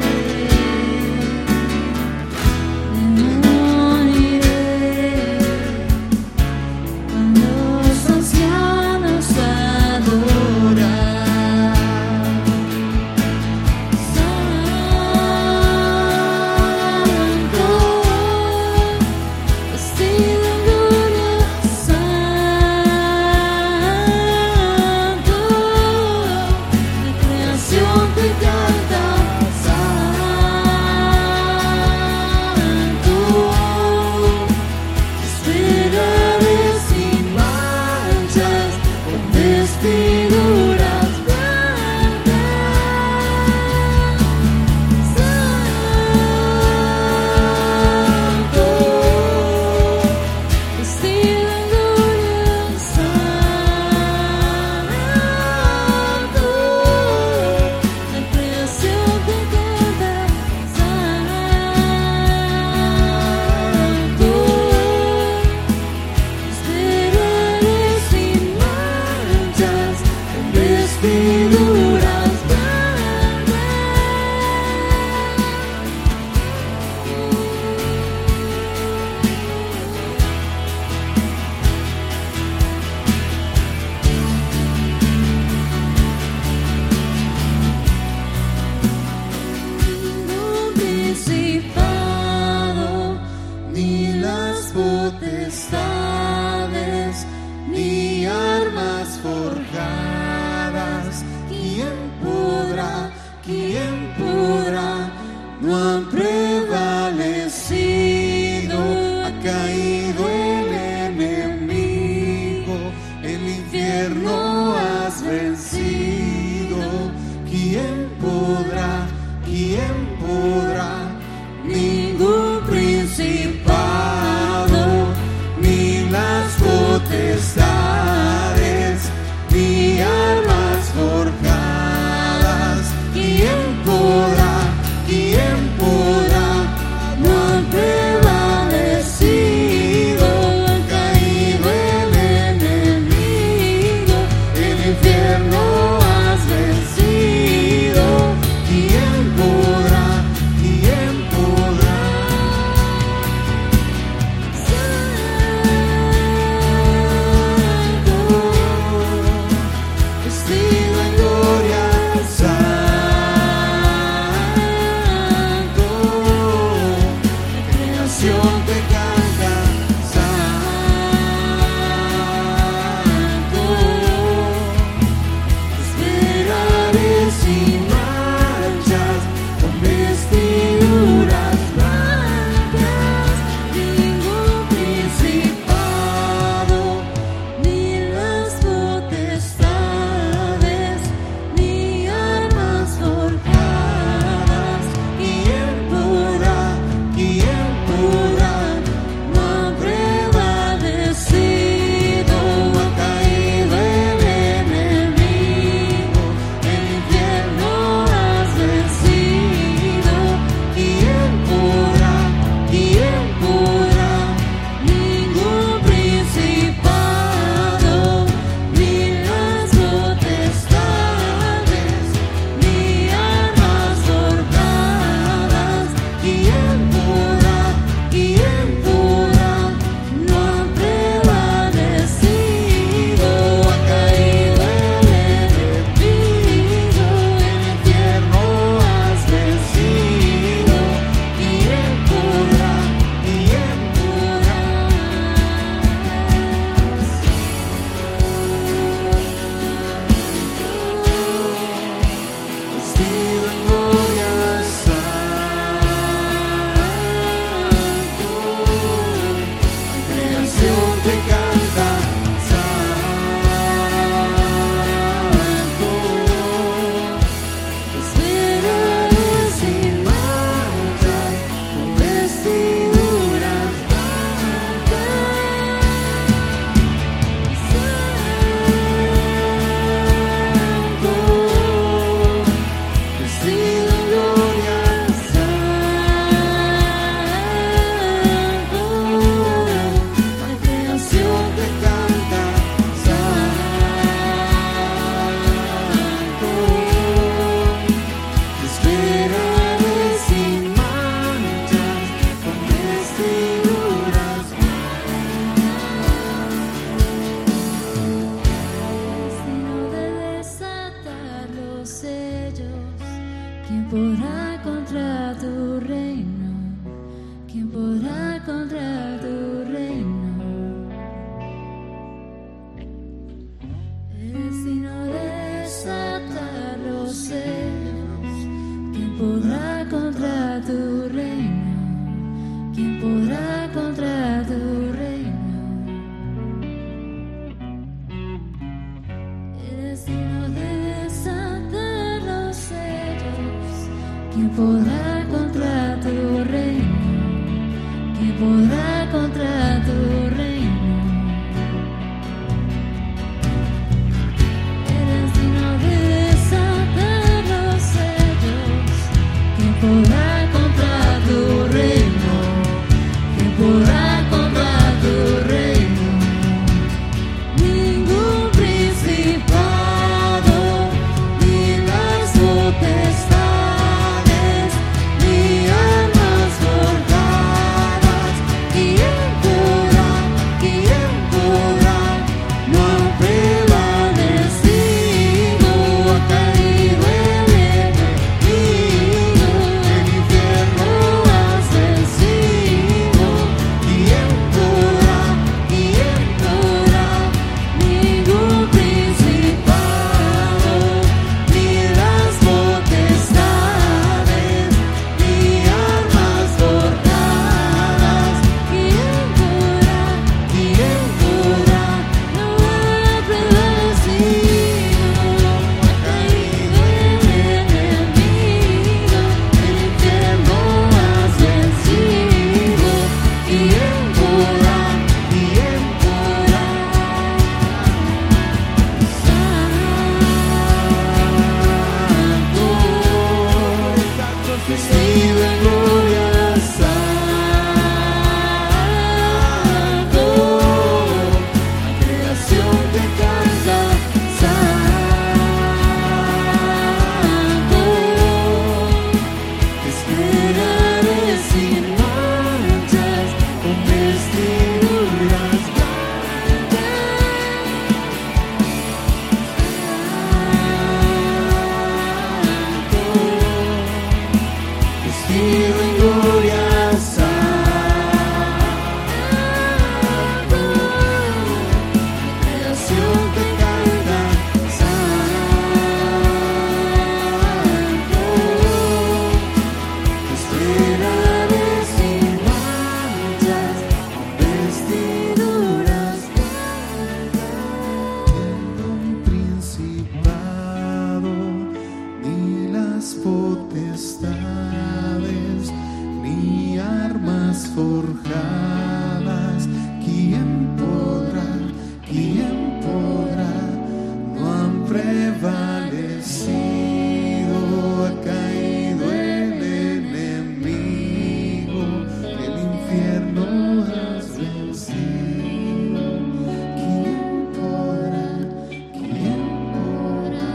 [SPEAKER 3] ¿quién podrá? ¿Quién podrá? No han prevalecido, ha caído el enemigo, el infierno has vencido. ¿Quién podrá? ¿Quién podrá? Ningún principado, ni las potestades, ni armas forjadas. ¿Quién podrá? ¿Quién podrá? No han prevalecido, ha caído el enemigo, el infierno has vencido. ¿Quién podrá? ¿Quién podrá? Santo, vestido en gloria, santo, la creación te canta, santo. Esperaré sin manchas, con vestiduras blancas. Ningún principado, ni las potestades, ni armas forjadas. ¿Quién podrá? ¿Quién podrá? No han prevalecido, ha caído el enemigo, el infierno has vencido. ¿Quién podrá? ¿Quién podrá? Ningún principado, ni las potestades, ni armas forjadas. ¿Quién podrá? ¿Quién podrá? No han prevalecido, ha caído el enemigo, el infierno has vencido. ¿Quién podrá? ¿Quién podrá? Vestido en gloria, santo, la creación te canta, santo. Esperaré sin manchas, con vestiduras blancas, santo, vestido en gloria, santo, la creación te canta, santo. Esperaré sin manchas, con vestiduras
[SPEAKER 2] Destino de desatar los sellos. ¿Quién podrá contra tu reino? ¿Quién podrá contra tu reino? El destino de desatar los sellos. ¿Quién podrá contra tu reino? ¿Quién podrá contra tu reino? El destino de desatar los sellos. ¿Quién podrá contra tu reino? ¿Quién podrá contra tu reino? El destino de desatar los sellos. ¿Quién podrá contra tu reino? ¿Quién podrá contra tu reino? Ningún principado, ni las potestades, ni armas forjadas.
[SPEAKER 3] potestades, ni armas forjadas. ¿Quién podrá? ¿Quién podrá? No han prevalecido. Ha caído el enemigo, el infierno has vencido. ¿Quién podrá? ¿Quién podrá?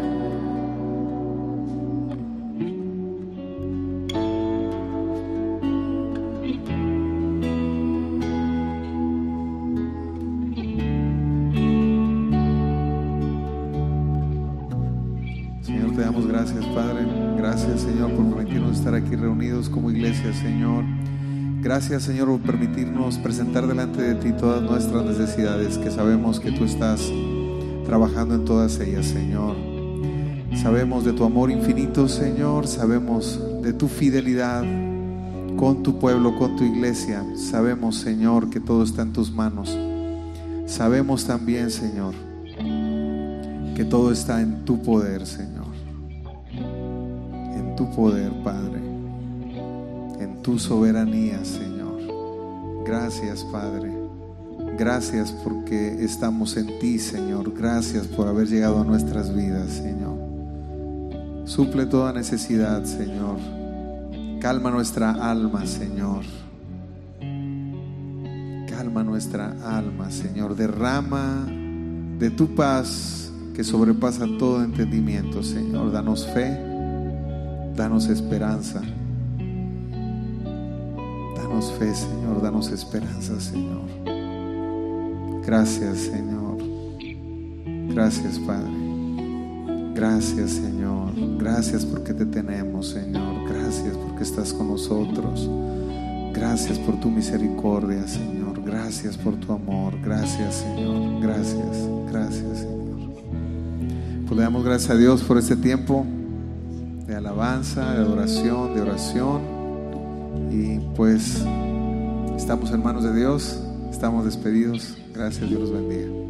[SPEAKER 3] Señor, te damos gracias, Padre. Gracias, Señor, por permitirnos estar aquí reunidos como iglesia, Señor. Gracias, Señor, por permitirnos presentar delante de ti todas nuestras necesidades, que sabemos que tú estás trabajando en todas ellas, Señor. Sabemos de tu amor infinito, Señor. Sabemos de tu fidelidad con tu pueblo, con tu iglesia. Sabemos, Señor, que todo está en tus manos. Sabemos también, Señor, que todo está en tu poder, Señor. En tu poder, Padre. En tu soberanía, Señor. Gracias, Padre. Gracias porque estamos en ti, Señor. Gracias por haber llegado a nuestras vidas, Señor. Suple toda necesidad, Señor. Calma nuestra alma, Señor. Calma nuestra alma, Señor. Derrama de tu paz que sobrepasa todo entendimiento, Señor. Danos fe, danos esperanza. Danos fe, Señor. Danos esperanza, Señor. Gracias, Señor. Gracias, Padre. Gracias, Señor. Gracias porque te tenemos, Señor. Gracias porque estás con nosotros. Gracias por tu misericordia, Señor. Gracias por tu amor. Gracias, Señor. Gracias, gracias, Señor. Pues le damos gracias a Dios por este tiempo de alabanza, de adoración, de oración. Y pues estamos en manos de Dios. Estamos despedidos. Gracias, Dios los bendiga.